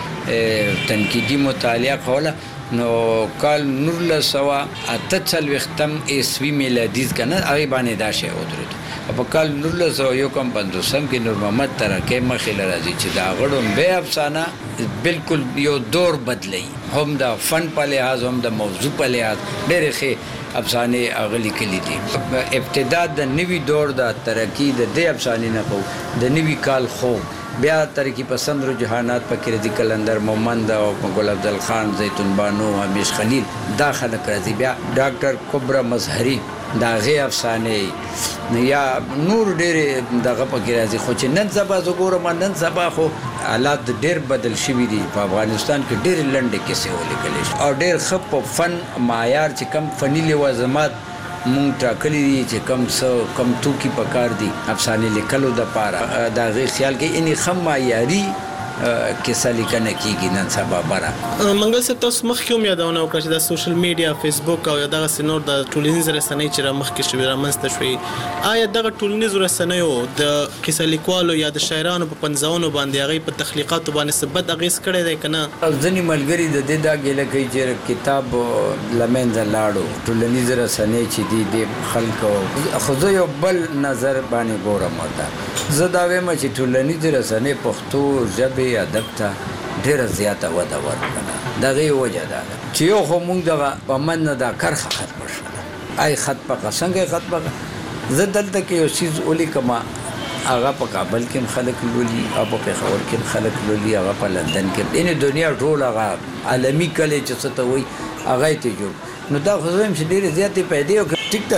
دې تنقیدی مطالعه کوله نو کال نول سوا اتچل وختم اسوی میلادیز کنه هغه باندې دا شی ودرېد په کال نول سوا یو کم پندوسم کې نور محمد ترکه مخې لراځي چې دا غړم به افسانه بالکل یو دور بدلی هم د فن په لحاظ هم د موضوع په لحاظ ډېر ښه افسانه اغلی کلی دي ابتدا د نوی دور د ترقی د دې افسانې نه کو د نوی کال خو بیا ترقی پسند رجحانات پکې رضی کلندر مومند او ګل عبد الخان زیتون بانو همیش خلیل داخله کړی بیا ډاکټر کبرا مظهری دا غي افسانه یا نور ډېر دغه پکې راځي خو چې نن سبا زګورم نن سبا خو حالات ډېر بدل شوي دي په افغانستان کې ډېر لنډې کیسې ولیکل او ډېر خپ فن معیار چې کم فنی لوازمات مونږ ټاکلي دي چې کم څه کم توکي پکار دي افسانې لیکلو د پاره دا غي خیال کې اني خم معیاري کیسه لیکنه کیږي نن سبا بره منګل صاحب تاسو مخ کوم یادونه وکړه چې د سوشل میډیا فیسبوک او دغه سينور د ټولنیز رسنۍ چې را مخ کې شوی را منځته شوی آیا دغه ټولنیز رسنۍ او د کیسه لیکوالو یا د شاعرانو په پنځونو باندې هغه په تخلیقاتو باندې ثبت اغیز کړی دی کنه ځنی ملګری د دې دا ګله کوي چې کتاب لمنځه لاړو ټولنیز رسنۍ چې دي د خلکو خو زه یو بل نظر باندې ګورم دا زه دا وایم چې ټولنیز رسنۍ پښتو ژبه ادب ته ډېر زیاته وده ورکړه دغه وجه ده چې یو خو موږ دغه په من دا کرخه ختم شوه آی خط په څنګه خط په زه دلته کې یو چیز ولیکم هغه په کابل کې خلک لولي او په پېښور کې خلک لولي هغه په لندن کې ان دنیا ټول هغه عالمي کله چې څه ته وي هغه ته جوړ نو دا خو زم چې ډېر زیاتې پیدا او ټیک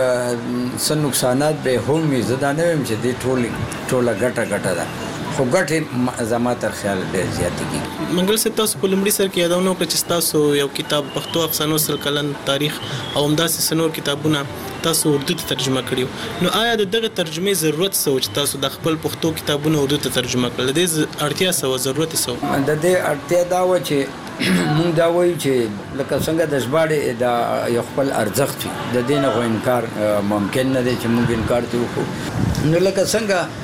ته سن نقصانات به هم زه دا نه ویم چې دې ټول ټوله ګټه ګټه ده خو ګټه زما تر خیال ډېر زیاتې کیږي منګل صاحب تاسو په لومړي سر کې یادونه وکړه چې تاسو یو کتاب پښتو افسانو سل کلن تاریخ او همداسې سنور کتابونه تاسو اردو ته ترجمه کړیو نو آیا دغه ترجمه ضرورت سو چې تاسو د خپل پښتو کتابونه اردو ته ترجمه کړل د دې اړتیا سو ضرورت سو د دې اړتیا دا و چې مونږ دا وایو چې لکه څنګه د ژباړې د یو خپل ارزښت وي د دې نه خو انکار ممکن نه دی چې مونږ انکار ته وکړو نو لکه څنګه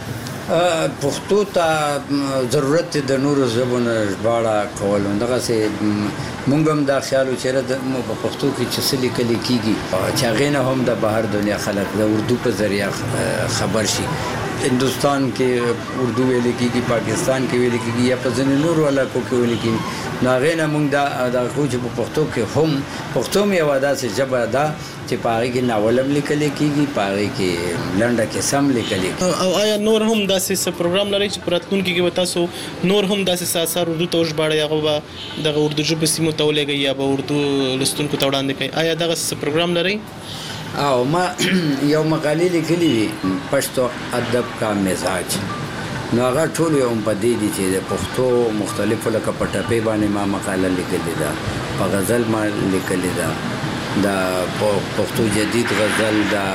پښتو ته ضرورت د نورو ژبونو ژباړه کول دغه سه مونږ هم دا خیال چې د پښتو کې چې څه لیکل کیږي چې هغه نه هم د بهر دنیا خلک د اردو په ذریعہ خبر شي هندوستان کې اردو ویل کېږي پاکستان کې ویل کېږي یا په ځینو نورو علاقو کې ویل کېږي نو هغه نه موږ دا د خو چې په پښتو کې هم پښتو مې واده سه ژبه ده چې پاره کې ناولم لیکل کېږي پاره کې لنډه کې سم لیکل کېږي او آیا نور هم داسې پروګرام لري چې پراتلونکو کې تاسو نور هم داسې ساسار اردو ته ژباړي هغه د اردو ژبه سیمو ته ولګي یا به اردو لستونکو ته وړاندې کوي آیا دغه پروګرام لري او ما یو مقالې لیکلې دي پښتو ادب کا مزاج نو هغه ټول یو په دې دي چې د پښتو مختلفو لکه په ټپې باندې ما مقاله لیکلې ده، په غزل ما لیکلې ده، د پښتو جدید غزل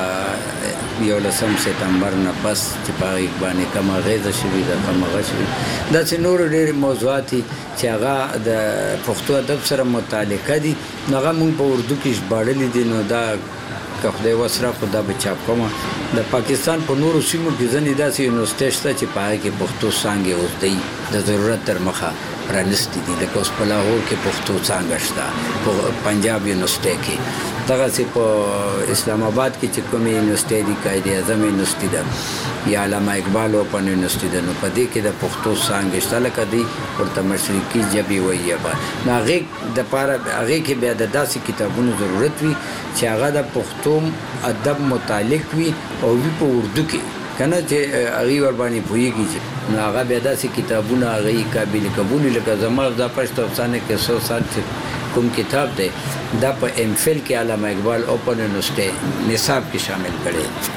د یولسم سپتمبر نه پس چې په هغې باندې کومه اغېزه شوې ده، کومه هغه شوې داسې نور ډېرې موضوعات دي چې هغه د پښتو ادب سره متعلقه دي. نو هغه مونږ په اردو کې ژباړلي دي. نو دا که خدای وسره خو دا به چاپ کومه. د پاکستان په نورو سیمو کې ځینې داسې یونیورسټۍ شته چې په هغې کې پښتو څانګې اوس دی د ضرورت تر مخه پرانیستې دي. لکه اوس په لاهور کې پښتو څانګه شته، په پنجاب یونیورسټۍ کې، دغسې په اسلام آباد کې چې کومې یونیورسټۍ دي، قائد اعظم یونیورسټي ده یا علامه اقبال اوپن یونیورسټي ده، نو په دې کې د پښتو څانګې شته، لکه دی ورته مشرقي ژبې وایي یا نو هغې دپاره هغې کې بیا د داسې کتابونو ضرورت وي چې هغه د پښتو ادب متعلق وي او وي په اردو کې، که نه چې هغې ورباندې پوهېږي چې نو هغه بیا داسې کتابونه هغې قابل قبول وي. لکه زما دا پشت افسانې کې سو سال چې کوم کتاب دی دا په ایم فل کې علامه اقبال اوپن یونیورسټۍ نصاب کې شامل کړی.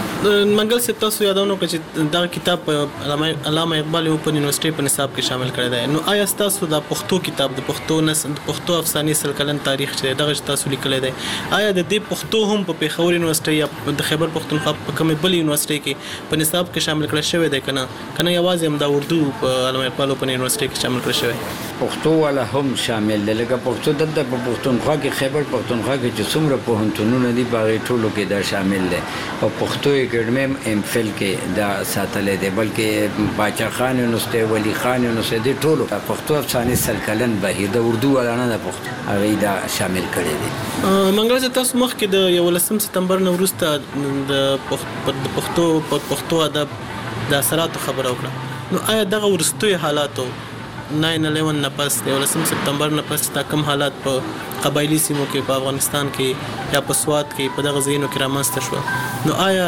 منګل صاحب تاسو یادونه وکړه چې دا کتاب په علامه اقبال اوپن یونیورسټۍ په نصاب کې شامل کړی دی. نو آیا تاسو د پښتو کتاب د پښتو نس د پښتو افسانې سل کلن تاریخ چې دغه تاسو لیکلی دی، آیا د دې پښتو هم په پېښور یونیورسټۍ یا د خیبر پښتونخوا په کومې بل یونیورسټۍ کې په نصاب کې شامل کړی شوی دی که نه که نه یوازې هم دا اردو په علامه اقبال اوپن یونیورسټۍ کې شامل کړی شوی؟ پښتو والا هم شامل دی. لکه پښتو دلته په پښتونخوا کې خیبر پښتونخوا کې چې څومره پوهنتونونه دي په هغې ټولو کې دا شامل دی. او پښتو اکیډمي هم ایم فل کې دا ساتلی دی، بلکې باچا خان یونیورسټۍ، ولی خان یونیورسټۍ، دې ټولو پښتو افسانې سل کلن بهیر د اردو والا نه د پښتو هغې دا شامل کړی دی. منګل صاحب تاسو مخکې د یولسم سپتمبر نه وروسته د پښتو پښتو ادب د اثراتو خبره وکړه. نو آیا دغه وروستیو حالاتو ناین الیون نه پس د یولسم سپتمبر نه پس دا کم حالات په قبایلي سیمو کې په افغانستان کې یا په سوات کې په دغه ځایونو کې رامنځته شوه، نو آیا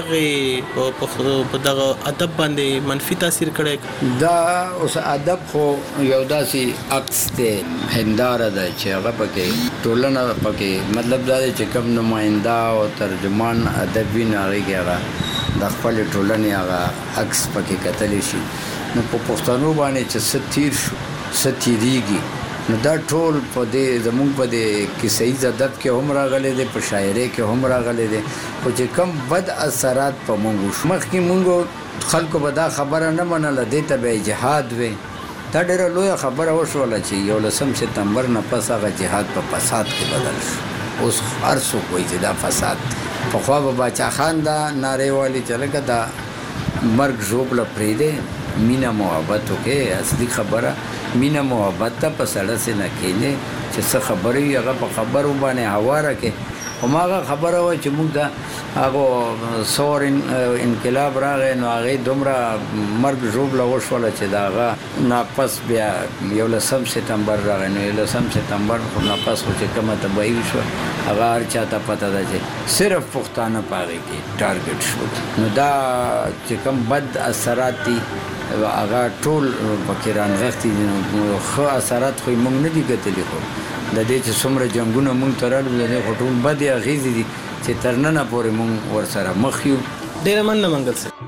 دغه په دغه ادب باندې منفي تاثیر کړی؟ دا اوس ادب خو یو داسې عکس دی، هنداره ده چې هغه پکې ټولنه پکې مطلب دا دی چې کوم نماینده او ترجمان ادب وي نو هغې کې هغه د خپلې ټولنې هغه عکس پکې کتلی شي. نو په پښتنو باندې چې څه تیر شو څه تیریږي نو دا ټول په دې زمونږ په دې کیسهیز ادب کې هم راغلی دی، په شاعرۍ کې هم راغلی دی، خو چې کم بد اثرات په مونږ وشو. مخکې مونږ خلکو به دا خبره نه منله، دې ته به یې جهاد وی. دا ډېره لویه خبره وشوله چې یولسم سپتمبر نه پس هغه جهاد په فساد کې بدل شو. اوس هر څوک وایي چې دا فساد. پخوا به باچا خان دا نارې والي چې لکه دا مرګ ژوبله پرېږدې، مینه محبت وکړې. اصلي خبره مینه محبت ته په سړه سې نه کښېنې چې څه خبرې وي هغه په خبرو باندې هواره کړې. هماغه خبره وه چې موږ د هغو سور انقلاب راغی نو هغې دومره مرګ ژوبله وشوله چې د هغه ناپس بیا یولسم سپتمبر راغی. نو یولسم سپتمبر خو ناپس خو چې کومه تباهي وشوه هغه هر چا ته پته ده چې صرف پښتانه په هغې کې ټارګټ شول. نو دا چې کوم بد اثرات دي هغه ټول پکې رانغښتي دي. نو ښه اثرات خو یې موږ نه دي کتلي، خو د دې چې څومره جنګونه موږ ته راغلي د دې خو ټول بدې اغېزې دي چې تر ننه پورې موږ ورسره مخ یو. ډېره مننه منګل صاحب.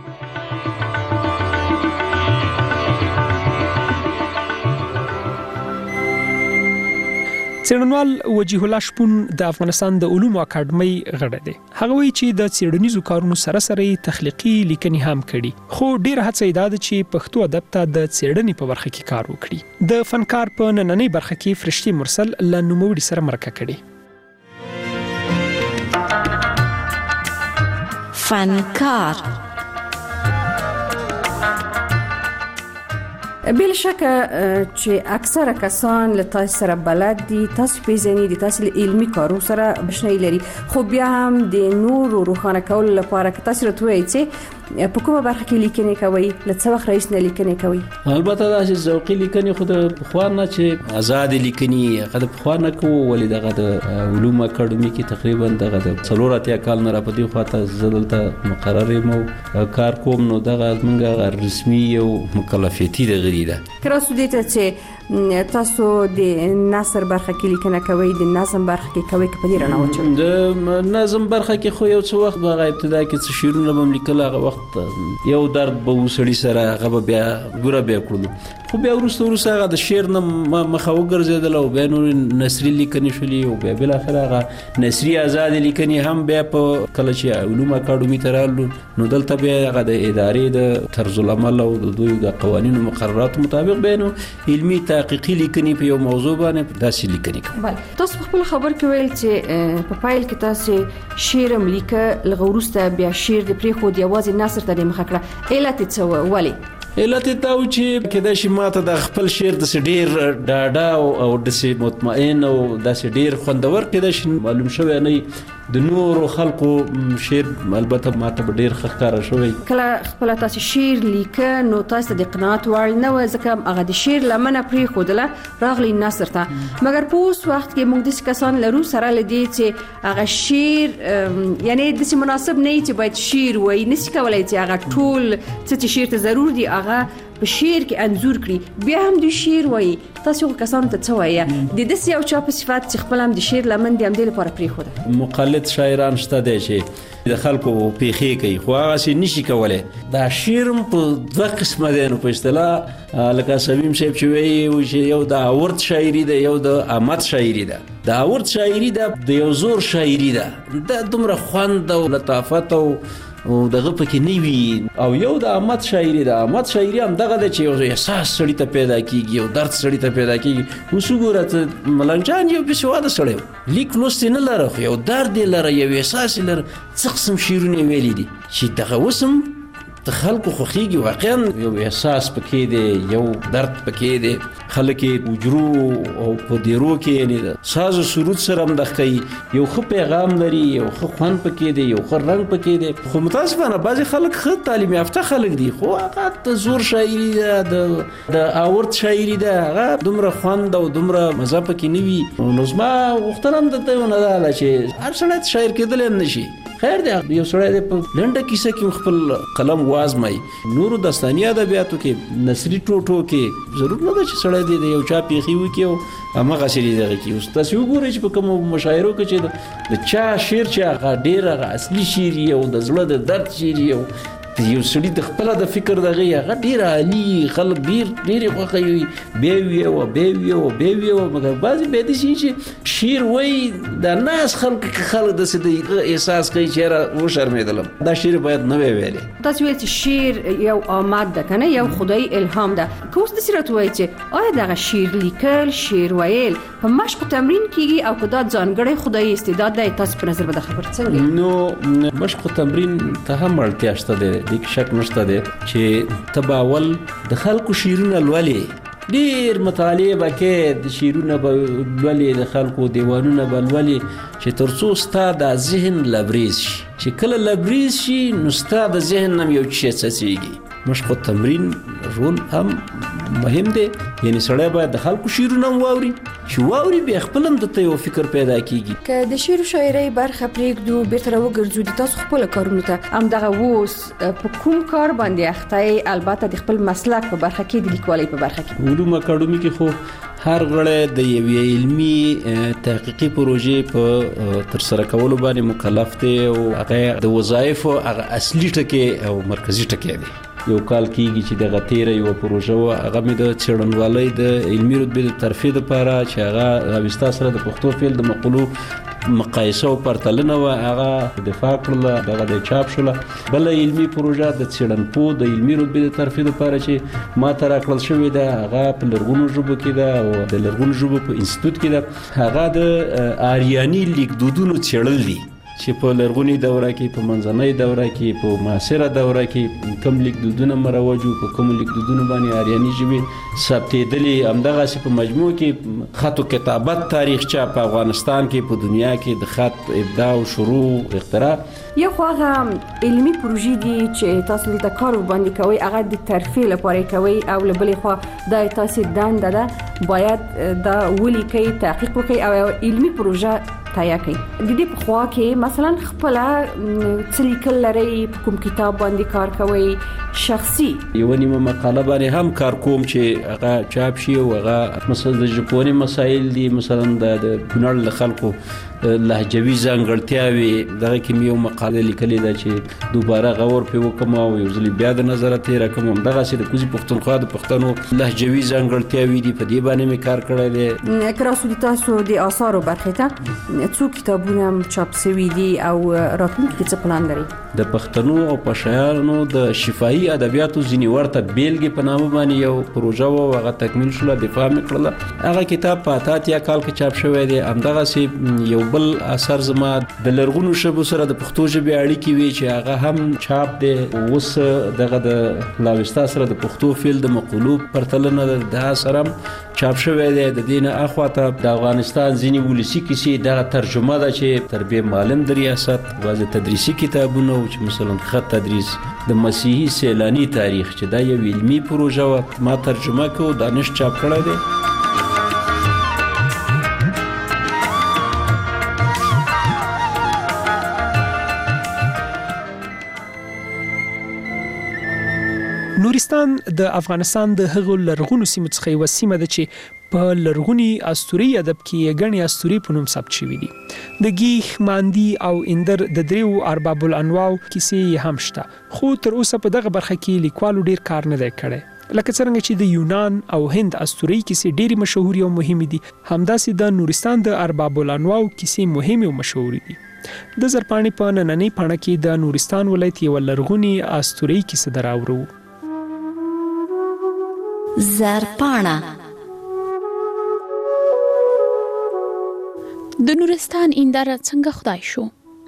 څېړنوال وجیه الله شپون د افغانستان د علومو اکاډمۍ غړی دی. هغه وایي چې د څېړنیزو کارونو سره سره تخلیقي لیکنې هم کړي، خو ډېره هڅه یې دا ده چې پښتو ادب ته د څېړنې په برخه کې کار وکړي. د فنکار په نننۍ برخه کې فرشتي مرسل له نوموړي سره مرکه کړې. فنکار بل شکه چې اکثره کسان له تاسو سره بلد دي، تاسو پیژنئ، د تاسو علمي کارو سره بشنی لري، خو بیا هم د نور روخانه کول لپاره که تاسو راته وایئ چې په کومه برخه کې لیکنې کوي، له څه وخت راهیسې لیکنې کوي؟ البته دا چې ذوقي لیکنې خو د پخوا نه چې آزاد لیکنې هغه د پخوا نه کوو، ولې دغه د علومو اکاډمۍ کې تقریبا دغه د څلور اتیا کال نه را په دې خواته زه دلته مقرر یم او کار کوم. نو دغه زموږ رسمي او مکلفیتي دغه دی ده که راسو دې ته چې تاسو د نثر برخه کې لیکنه کوي د نظم برخه کې کوي په دې رڼا وچو د نظم برخه کې خو یو څه وخت په ابتدا کې څه شعرونه بم لیکل هغه وخت یو درد به وسړي سره هغه بیا ګوره بیا کړو خو بیا ورسته ورسته هغه د شعر نه مخه وګرځېدل او بیا نور نثري لیکنې شولې او بیا بل اخر هغه نثري آزاد لیکنې هم بیا په کله چې علوم اکاډمي ته رالو نو دلته بیا هغه د ادارې د طرز العمل او د دوی د قوانینو مقرراتو مطابق بیا نو علمي تحقیقي لیکنې په یو موضوع باندې داسې لیکنې کوي. بله تاسو په خپل خبر کې ویل چې په پایل کې تاسو شعر هم لیکه لږ وروسته بیا شعر د پرېښود یوازې نثر ته دې مخه کړه علت یې څه و ولې؟ علت یې دا و چې کېدای شي ماته د خپل شعر داسې ډېر ډاډه او داسې مطمئن او داسې ډېر خوندور کېدای شي معلوم شوی نه د نورو خلکو شعر البته ماته به ډېر ښه ښکاره شوی. کله خپله تاسو شعر لیکه نو تاسو د قناعت وړ نه وه ځکه هغه د شعر لمنه پرېښودله راغلی نثر ته مګر په اوس وخت کې موږ داسې کسان لرو سره له دې چې هغه شعر یعنې داسې مناسب نه وي چې باید شعر وایي نشي کولی چې هغه ټول څه چې شعر ته ضرور دي هغه په شعر کې انځور کړي بیا هم دوی شعر وایي. تاسو هغو کسانو ته څه وایه د داسې یو چا په صفت چې خپل هم د شعر لمن د همدې لپاره پرېښوده؟ مقلد شاعران شته دی چې د خلکو پیښې کوي خو هغسې نشي کولی. دا شعر هم په دوه قسمه دی نو په اصطلاح لکه سمیم صاحب چې وایي چې یو د آورد شاعري ده یو د آمد شاعري ده. د آورد شاعري ده د یو زور شاعري ده دا دومره خوند او لطافت او او دغه پکې نه وي او یو د آمد شاعري ده. آمد شاعري هم دغه ده چې یو احساس سړي ته پیدا کېږي یو درد سړي ته پیدا کېږي. اوس وګوره ته ملنګ جان یو بېسواده سړی و لیک لوست یې نه لره خو یو درد یې لره یو احساس یې لره څه قسم شعرونه یې ویلي دي چې دغه اوس هم د خلکو خوښېږي واقعا یو احساس پکې دی یو درد پکې دی خلک یې اجرو او په دیرو کې یعنې د ساز و سرود سره هم دغه کوي یو ښه پیغام لري یو ښه خوند پکې دی یو ښه رنګ پکې دی. خو متاسفانه بعضې خلک ښه تعلیم یافته خلک دي خو هغه د زور شاعري ده د د آورد شاعري ده هغه دومره خوند او دومره مزه پکې نه وي. نو زما غوښتنه هم دلته یو نه ده چې هر سړی شاعر کېدلی هم نه شي. خیر دی یو سړی دی په لنډه کیسه کې خپل قلم وازمایي. نورو داستاني ادبیاتو کې نثري ټوټو کې ضرور نه ده چې سړی دی د یو چا پیښې وکړي او هماغسې دې دغه کړي. اوس تاسې وګورئ چې په کومو مشاعرو کې چې د چا شعر چې هغه ډېر هغه اصلي شعر وي او د زړه د درد شعر وي او یو سړي د خپله د فکر دغه هغه ډېر عالي خلک ډېر ډېرې خوښه وي بیا ویوه بیا ویوه بیا ویوه مګر بعضې بیا داسې چې شعر وایي دا ناس خلک خلک داسې د احساس کوي چې یاره وشرمېدلم دا شعر باید نه وی ویلی. تاسو ویل چې شعر یو آمد ده که نه یو خدایي الهام ده که اوس داسې راته وایي چې آیا دغه شعر لیکل شعر ویل په مشق و تمرین کېږي او که دا ځانګړی خدایي استعداد دی تاسو په نظر به دا خبر څنګه؟ نو مشق و تمرین ته هم اړتیا شته دی دې کې شک نشته دی چې ته به اول د خلکو شعرونه لولې ډېر مطالعې به کې د شعرونه به لولې د خلکو دیوانونه به لولې چې تر څو ستا دا ذهن لبریز شي چې کله لبریز شي نو ستا د ذهن هم یو شی څڅېږي. مشق و تمرین رول هم مهم دی یعنی سړی باید د خلکو شعرونه هم واوري چې واوري بیا خپل هم دته یو فکر پیدا کېږي. که د شعر و شاعرۍ برخه پرېږدو بېرته راوګرځو د تاسو خپلو کارونو ته همدغه اوس په کوم کار باندې اخته یې البته د خپل مسلک په برخه کې د لیکوالۍ په برخه کې؟ علوم اکاډمي کې خو هر غړی د یوې علمي تحقیقي پروژې په ترسره کولو باندې مکلف دی او هغه د وظایفو هغه اصلي ټکی او مرکزي ټکی دی. یو کال کېږي چې دغه تیره یوه پروژه وه هغه مې د څېړنوالۍ د علمي رتبې د ترفیع دپاره چې هغه راوستا سره د پښتو فعل د مقولو مقایسه او پرتلنه وه هغه دفاع کړله دغه د چاپ شوله. بله علمي پروژه د څېړنپوه د علمي رتبې د ترفیع دپاره چې ما ته راکړل شوې ده هغه په لرغونو ژبو کې ده او د لرغونو ژبو په انسټیټوټ کې ده. هغه د آریاني لیکدودونو څېړل دي چې په لرغوني دوره کې په منځنۍ دوره کې په معاصره دوره کې کوم لیکدودونه مروج وو په کومو لیکدودونو باندې آریاني ژبې ثبتېدلې همدغسې په مجموع کې خط و کتابت تاریخچه په افغانستان کې په دنیا کې د خط ابداع او شروع اختراع. یو خو هغه علمي پروژې دي چې تاسو دلته کار ورباندې کوئ هغه د ترفیع لپاره کوئ او له بلې خوا دا تاسې دنده ده باید دا ولیکئ تحقیق وکړئ او یو علمي پروژه تیا کوي. د دې په خوا کې مثلا خپله څه لیکل لرئ په کوم کتاب باندې کار کوئ شخصي یو نیمه مقاله باندې هم کار کوم چې هغه چاپ شي او هغه مثلا د ژبونی مسایل دي، مثلا د کونړ خلکو لهجوي ځانګړتیاوي، دغه کې یو مقاله لیکلې ده چې دوباره غور په وکم او یو ځل بیا د نظر تیر کوم. دغه چې د کوزي پښتونخوا د پښتنو لهجوي ځانګړتیاوي دي، په دې باندې مې کار کړی دی. اکراسو دي تاسو د آثارو برخې ته څو کتابونه چاپ شوي دي او راتلونکي کې څه پلان لري؟ د پښتنو او پښتیانو د شفاهي ادبیاتو ځینې ورته بیلګې په نامه باندې یو پروژه و، هغه تکمیل شوه، دفاع مې کړله. هغه کتاب په اته اتیا کال کې چاپ شوی دی. همدغسې یو بل اثر زما د لرغونو ژبو سره د پښتو ژبې اړیکې وي چې هغه هم چاپ دی. اوس دغه د لاوستا سره د پښتو فعل د مقولو پرتلنه د اثر هم چاپ شوی دی. د دې نه اخواته د افغانستان ځینې ولسي کیسې دغه ترجمه ده چې تربیه معلم د ریاست بعضې تدریسي کتابونه چې مثلا خط تدریس د مسیحي سیلانی تاریخ چې دا یو علمي پروژه و، ما ترجمه کو دانش چاپ کړی دی. نورستان د افغانستان د هغو لرغونو سیمو څخه یوه سیمه ده چې په لرغوني اسطوري ادب کې غني اسطوري په نوم ثبت شوي دي. د گیخ، ماندی او اندر د دریو ارباب الانواع کیسې هم شته، خو تر اوسه په دغه برخه کې لیکوالو ډیر کار نه دی کړی. لکه څنګه چې د یونان او هند اسطوري کیسې ډېرې مشهورې او مهمې دي، همداسې د نورستان د ارباب الانواع کیسې مهمې او مشهورې دي. د زرپاڼې په نننۍ پاڼه کې د نورستان ولایت یوه لرغونې اسطوري کیسه دراوړو. زرپاڼه د نورستان اندر څنګه خدای شو؟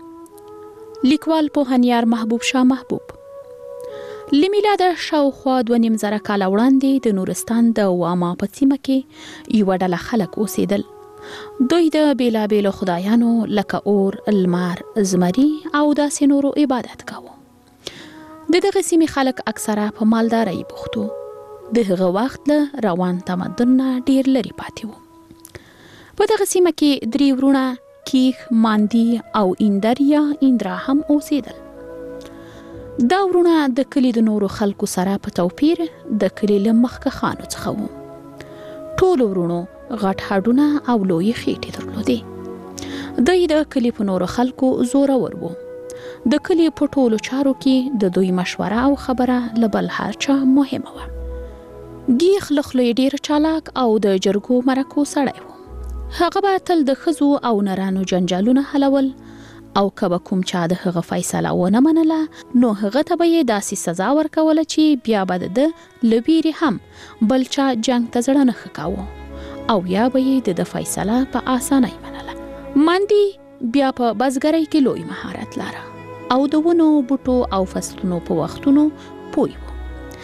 لیکوال پوهنیار محبوب شاه محبوب. له میلاده شاوخوا دوه نیم زره کاله وړاندې د نورستان د واما په سیمه کې یوه ډله خلک اوسېدل. دوی د بېلابېلو خدایانو لکه اور، لمر، زمري او داسې نورو عبادت کاوه. د دغه سیمې خلک اکثره په مالدارۍ بوخت وو. د هغه وخت له روان تمدن نه ډیر لري پاتې وو. په دغه سیمه کې درې ورونه کیخ، ماندی او اندر یا اندرا هم اوسېدل. دا ورونه د کلي د نورو خلکو سره په توپیر د کلي له مخکښانو څخه وو. ټولو ورونو غټ هډونه او لویې خېټې درلودې. دوی د کلي په نورو خلکو زورور وو. د کلي په ټولو چارو کې د دوی مشوره او خبره له بل هر چا مهمه وه. گیخ له خولې ډېر چالاک او د جرګو مرکو سړی و. هغه به تل د ښځو او نرانو جنجالونه حلول او که به کوم چا د هغه فیصله ونه منله نو هغه ته به یې داسې سزا ورکوله چې بیا به د ده له بیرې هم بل چا جنګ ته زړه نه ښه کاوه او یا به یې د ده فیصله په اسانۍ منله. ماندي بیا په بزګرۍ کې لوی مهارت لاره او د ونو، بوټو او فصلونو په وختونو پوه و.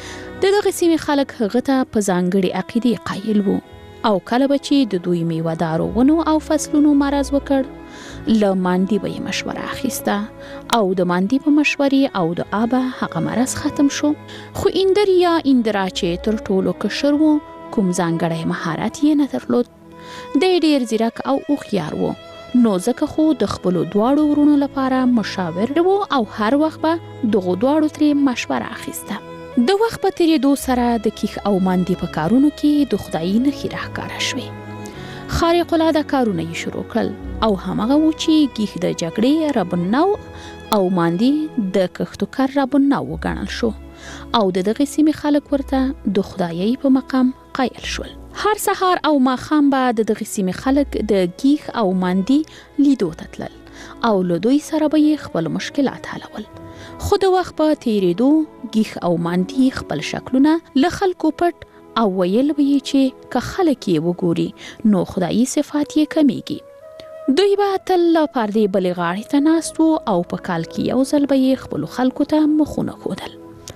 د دغه سیمې خلک هغه ته په ځانګړې عقیدې قایل وو او کله به چې د دوی میوهدارو ونو او فصلونو مرض وکړ له ماندي به یې مشوره اخیسته او د ماندي په مشورې او دعا به هغه مرض ختم شو. خو اندر یا اندرا چې تر ټولو کشر و کوم ځانګړی مهارت یې نه درلود. دی ډېر ځیرک او هوښیار و، نو ځکه خو د خپلو دواړو ورونو لپاره مشاور و او هر وخت به دغو دواړو ترې مشوره اخیسته. د وخت په تیریدو سره د کیخ او ماندي په کارونو کې د خدایي نښې راښکاره شوې. خارق العاده کارونه یې شروع کړل او همغه و چې کیخ د جګړې رب النوع او ماندي د کښتو کار رب النوع وګڼل شو او د دغه سیمې خلک ورته د خدایي په مقام قایل شول. هر سهار او ماښام به د دغه سیمې خلک د کیخ او ماندي لیدو ته تلل او له دوی سره به یې خپل مشکلات حلول. خو د وخت په تیریدو گیخ او ماندي خپل شکلونه له خلکو پټ او ویل به یې چې که خلک یې وګوري نو خدایي صفات یې کمیږي. دوی به تل له پردې بلې غاړې ته ناست وو او په کال کې یو ځل به یې خپلو خلکو ته مخونه ښودل.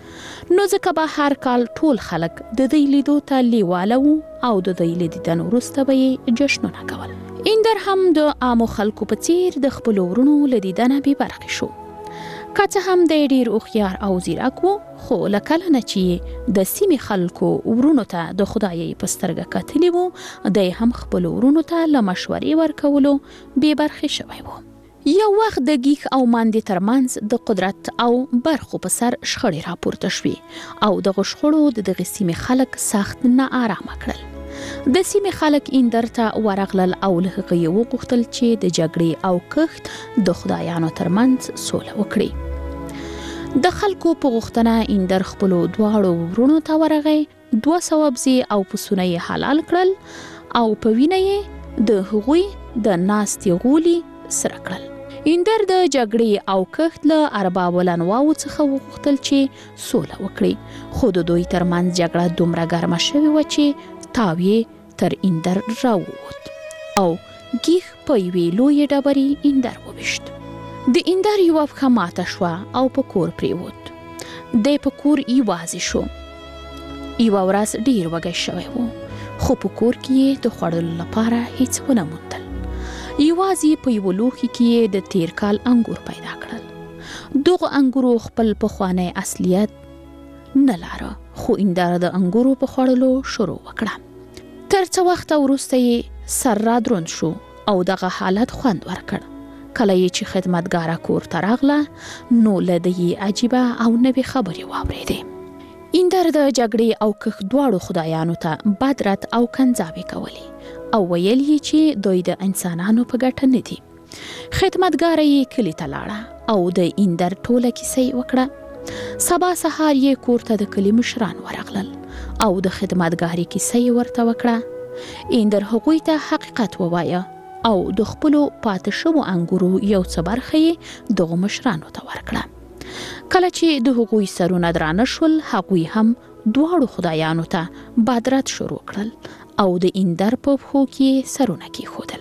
نو ځکه به هر کال ټول خلک د دوی لیدو ته لیواله وو او د دوی له دیدن وروسته به یې جشنونه کول. اندر هم د عامو خلکو په څیر د خپلو ورونو له دیدنه بې برخې شو. که څه هم دی ډېر هوښیار او ځیرک و، خو له کله نه چې د سیمې خلکو ورونو ته د خدایۍ په سترګه کتلي وو، دی هم خپلو ورونو ته له مشورې ورکولو بې برخې شوی و. یو وخت د ګیخ او ماندې ترمنځ د قدرت او برخو په سر شخړې راپورته شوې او دغه شخړو د دغه سیمې خلک سخت نه آرامه کړل. د سیمې خلک ایندر ته ورغلل او له هغه یې وغوښتل چې د جګړې او کښت د خدایانو ترمنځ سوله وکړي. د خلکو په غوښتنه ایندر خپلو دواړو ورونو ته ورغی، دوه سوه بزې او پسونه یې حلال کړل او په وینه یې د هغوی د ناستې غولي سره کړل. ایندر د جګړې او کښت له اربابو الانواو څخه وغوښتل چې سوله وکړي، خو د دوی ترمنځ جګړه دومره ګرمه شوې وه چې تاو یې تر ایندر راووت او ګیخ په یوې لویې ډبرې ایندر وویشت. د ایندر یوه پښه ماته شوه او په کور پریوت. دی په کور یوازې شو. یوه ورځ ډیر وږی شوی و، خو په کور کې یې د خوړلو لپاره هیڅ ونه موندل. یوازې په یو لوښي کې د تیر کال انګور پیدا کړل. دغه انګورو خپل پخوانی اصلیت نه لاره، خو ایندر د انګورو په خوړلو شروع وکړه. تر څه وخت وروسته یې سر را دروند شو او دغه حالت خوند ورکړ. کله یې چې خدمتګاره کور ته راغله نو له ده یې عجیبه او نوې خبرې واورېدې. ایندر د جګړې او کښت دواړو خدایانو ته بد رد او کنځاوې کولې او ویل یې چې دوی د انسانانو په ګټه نه دي. خدمتګاره یې کلي ته لاړه او د ایندر ټوله کیسه یې وکړه. سبا سهار یې کور ته د کلي مشران ورغلل او د خدمتګارې کیسه یې ورته وکړه. ایندر هغوی ته حقیقت ووایه او د خپلو پاتې شوو انګورو یو څه برخه یې دغو مشرانو ته ورکړه. کله چې د هغوی سرونه درانه شول، هغوی هم دواړو خدایانو ته بد رد شروع کړل او د ایندر په پښو کې سرونه کېښودل.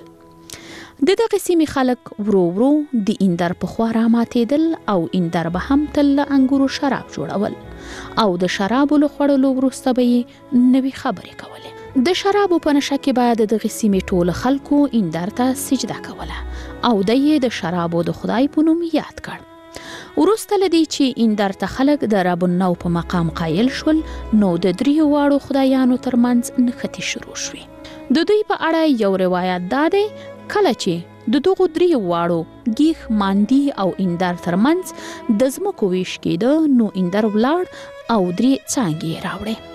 د دغه سیمې خلک ورو ورو د ایندر په خوا راماتېدل او ایندر به هم تل له انګورو شراب جوړول او د شرابو له خوړلو وروسته به یې نوې خبرې کولې. د شرابو په نشه کې به د دغه سیمې ټول خلکو ایندر ته سجده کوله او د یې د شرابو د خدای په نوم یاد کړ. وروسته له دې چې ایندر ته خلک د رب النو په مقام قایل شول، نو د دریو واړو خدایانو ترمنځ نښتې شروع شوې. د دوی په اړه یو روایت دا دی، کله چې د دغو دریو واړو ګیخ، ماندی او ایندر ترمنځ د ځمکو ویش کېده، نو ایندر ولاړ او درې څانګې یې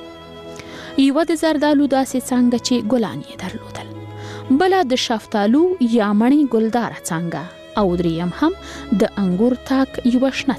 راوړې. یوه د زردالو داسې څانګه چې ګلان یې درلودل، بله د شفتالو یا مڼې ګلداره څانګه او دریم هم د انګور تاک یوه شنه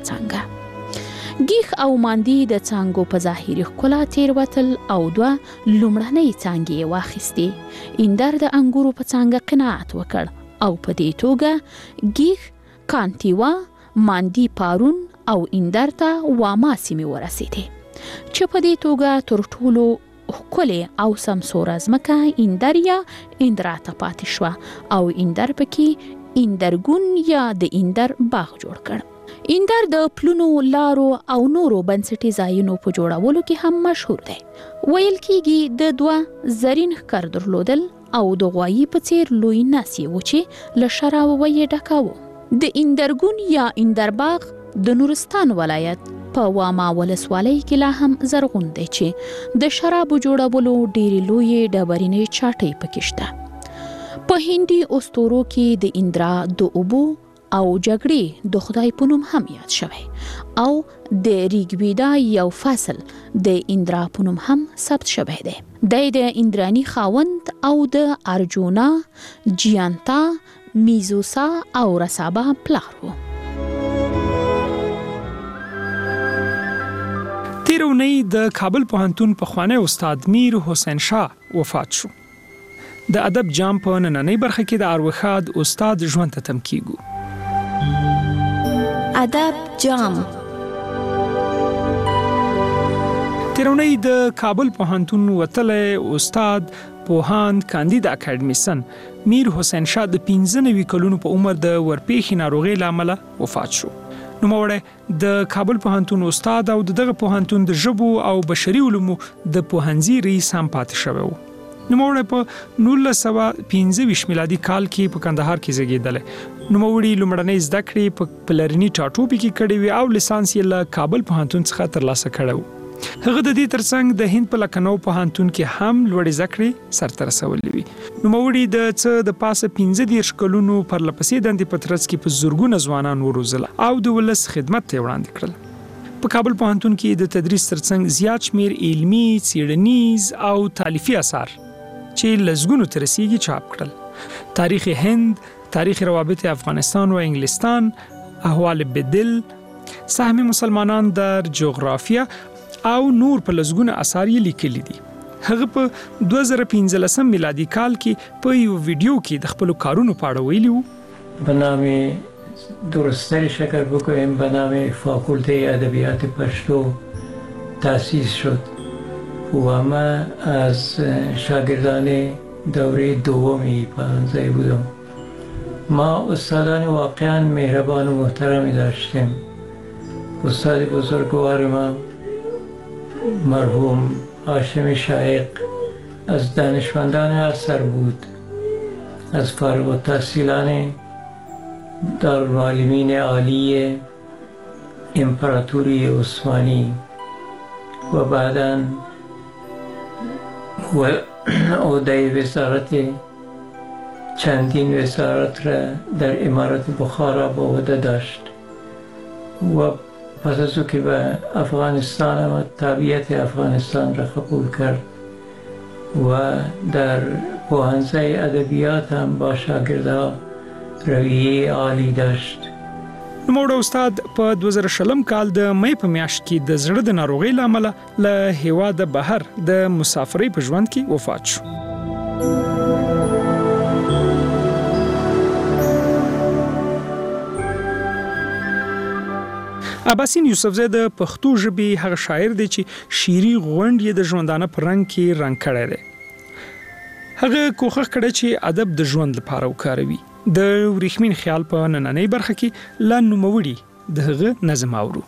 څانګه. ګیخ او ماندی د څانګو په ظاهري ښکلا تېروتل او دوه لومړنۍ څانګې یې واخیستې. ایندر د انګورو په څانګه قناعت وکړ او په دې توګه ګیخ کانتیوا، ماندی پارون او ایندر ته واما سیمې ورسېدې، چې په دې توګه تر ټولو ښکلې او سمسوره ځمکه ایندر یا ایندرا ته پاتې شوه او ایندر پکې ایندرګون یا د ایندر باغ جوړ کړ. ایندر د پلونو، لارو او نورو بنسټي ځایونو په جوړولو کې هم مشهور دی. ویل کېږي د دوه زرین ښکر درلودل او د غوایي په څیر لوی نس یې و چې له شرابو یې ډکاوه. د ایندرګون یا ایندر باغ د نورستان ولایت په واما ولسوالۍ کې لا هم زرغون دی چې د شرابو جوړولو ډېرې لویې ډبرینې چاټۍ پکې شته. په هندي اسطورو کې د ایندرا د اوبو او جګړې د خدای په نوم هم یاد شوی او د ریګویدا یو فصل د ایندرا په نوم هم ثبت شوی دی. دی د ایندرانی خاوند او د ارجونا، جیانتا، میزوسا او رسابا پلار و. تیر اونۍ د کابل پوهنتون پخوانی استاد میر حسین شاه وفات شو. د ادب جام په نننۍ برخه کې د اروخاد استاد ژوند ته تم کیږو. ادب جام تیرونی د کابل پوهنتون وتلی استاد پوهاند کاندید اکاډمیسن میر حسین شاه د پنځه نوي کلونو په عمر د ورپېښې ناروغۍ له امله وفات شو. نوموړی د کابل پوهنتون استاد او دغه پوهنتون د ژبو او بشري علومو د پوهنځي رئیس هم پاتې شوی و. نوموړی په نولس سوه پنځه ویشت میلادي کال کې په کندهار کې زیږېدلی. نوموړي لومړنۍ زده کړې په پلرني ټاټوبي کې کړې وې او لیسانس یې له کابل پوهنتون څخه ترلاسه کړی و. هغه د دې ترڅنګ د هند په لکنو پوهنتون کې هم لوړې زده کړې سرته رسولې وې. نوموړي د څه د پاسه پنځه دېرش کلونو پرلپسې دندې په ترڅ کې په زرګونه ځوانان وروزل او د ولس خدمت ته وړاندې کړل. په کابل پوهنتون کې د تدریس ترڅنګ زیات شمیر علمي، څیړنیز او تالیفي اثار چې لزګونو ته رسیږي چاپ کړل. تاریخ هند، تاریخ روابط افغانستان و انګلستان، احوال بدل، سهم مسلمانان در جغرافیه او نور په لزګونو اثار یې لیکلي دي. هغه په دوه زره پنځلسم میلادي کال کې په یو ویډیو کې د خپل کارونو په اړه ویلي وو. به نام درستری شکر بکنیم به نام فاکولته ادبیات پشتو تأسیس شد و من از شاگردان دوره دومی پانزده بودم. ما استادان واقعا مهربان و محترمی داشتیم. استاد بزرگوار ما مرحوم هاشم شایق از دانشمندان اثر بود، از فارغ التحصیلان دارالمعلمین عالی امپراتوری عثمانی و بعداً عهده وزارت چندین وزارت را در امارت بخارا به عهده داشت و پس از او که به افغانستان و تابعیت افغانستان را قبول کرد و در پوهنځی ادبیات هم با شاگردها رویه عالی داشت. نوموړی استاد په دوه زره شلم کال د مې په میاشت کې د زړه د ناروغۍ له امله له هیواده بهر د مسافرۍ په ژوند کې وفات شو. عباسین یوسفزی د پښتو ژبې هغه شاعر دی چې شعري غونډ یې د ژوندانه په رنګ کې رنګ کړی دی. هغه کوښښ کړی چې ادب د ژوند لپاره وکاروي. د ورېښمین خیال په نننۍ برخه کې لا نوموړي د هغه نظم اورو.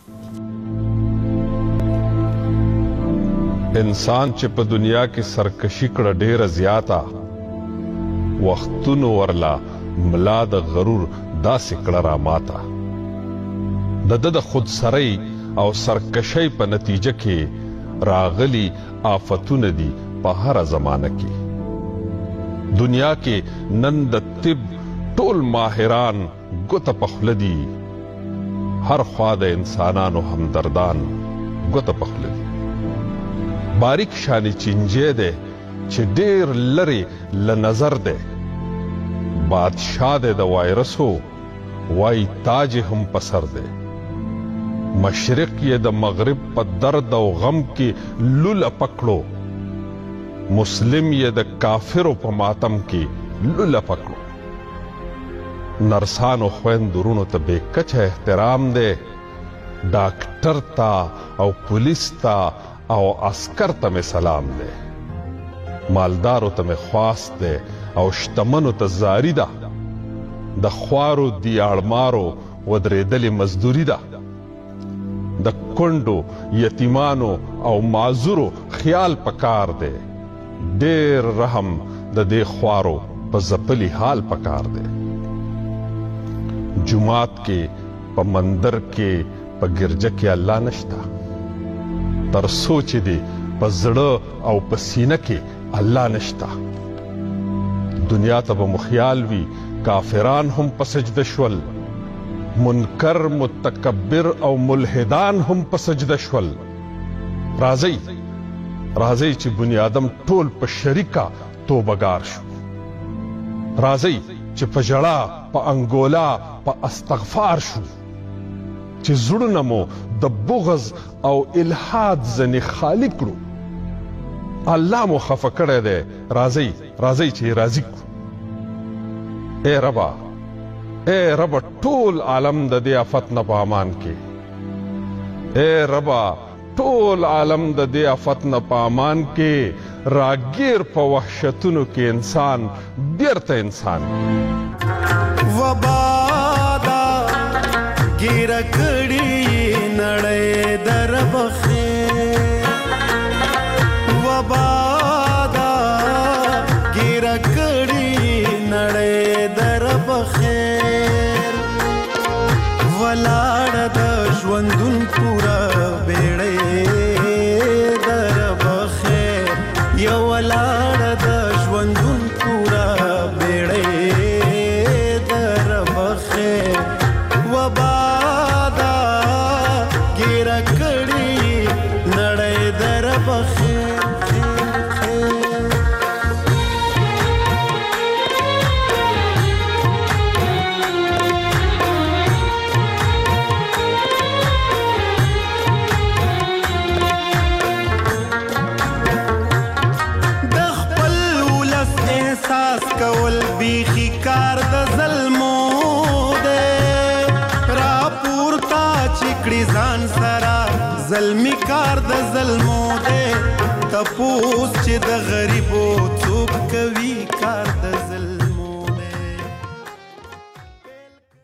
انسان چې په دنیا کې سرکشي کړه ډیره زیاته، وختونو ورلا ملا د غرور داسې کړه را ماته. د د خودسرۍ او سرکشۍ په نتیجه کې راغلي آفتونه دي په هر زمانه کې. دنیا کې نن د طب ټول ماهران ګوته په خوله دي، هر خوا د انسانانو همدردان ګوته په خوله دي. باریک شانې چینجی دی چې ډیر لرې له نظر دی، بادشاه دی د وایرسو وای تاج هم په سر دی. مشرق یې د مغرب په درد او غم کې لوله پکړو، مسلم یې د کافرو په ماتم کې لوله پکړو. نرسانو خویندورونو ته بے کچه احترام دی، ډاکټر ته او پولیس ته او عسکر ته مې سلام دی. مالدارو ته مې خواست دی او شتمنو ته زاری ده، د خوارو دیاړمارو ودرېدلې مزدوري ده. د کونډو یتیمانو او معذورو خیال پکار دی، ډیر رحم د دې خوارو په ځپلي حال پکار دی. جمعات کې په مندر کې په ګرجه کې الله نشتا، تر سوچ دی په زړه او په سینه کې الله نشتا. دنیا ته به مخیال وي کافران هم په سجده شول، منکر متکبر او ملحدان هم په سجده شول. راځي راځي چې بنیادم ټول په شریکا توبګار شو. راځي چې په جړه په انګولا په استغفار شو، چې زړونه مو د بغض او الحاد ځنې خالی کړو. الله مو خفه کړی دی، راځي راځي چې راضي کړو. اے ربا اے ربا ټول عالم د دې آفت نه په امان کې، اے ربا ټول عالم د دې آفت نه په امان کې. راګیر په وحشتونو کې انسان بیرته انسان. وبادا ګیر کړي نړۍ در بخیر، وبادا ګیر کړي نړۍ در بخیر. ولاړ د ژوندون پورا بیړۍ در بخیر، یو ولاړ د ژوندون پورا ځان سره ظلمي کار د ظلمو دی تپوس چې د غریبو څوک کوي کار د ظلم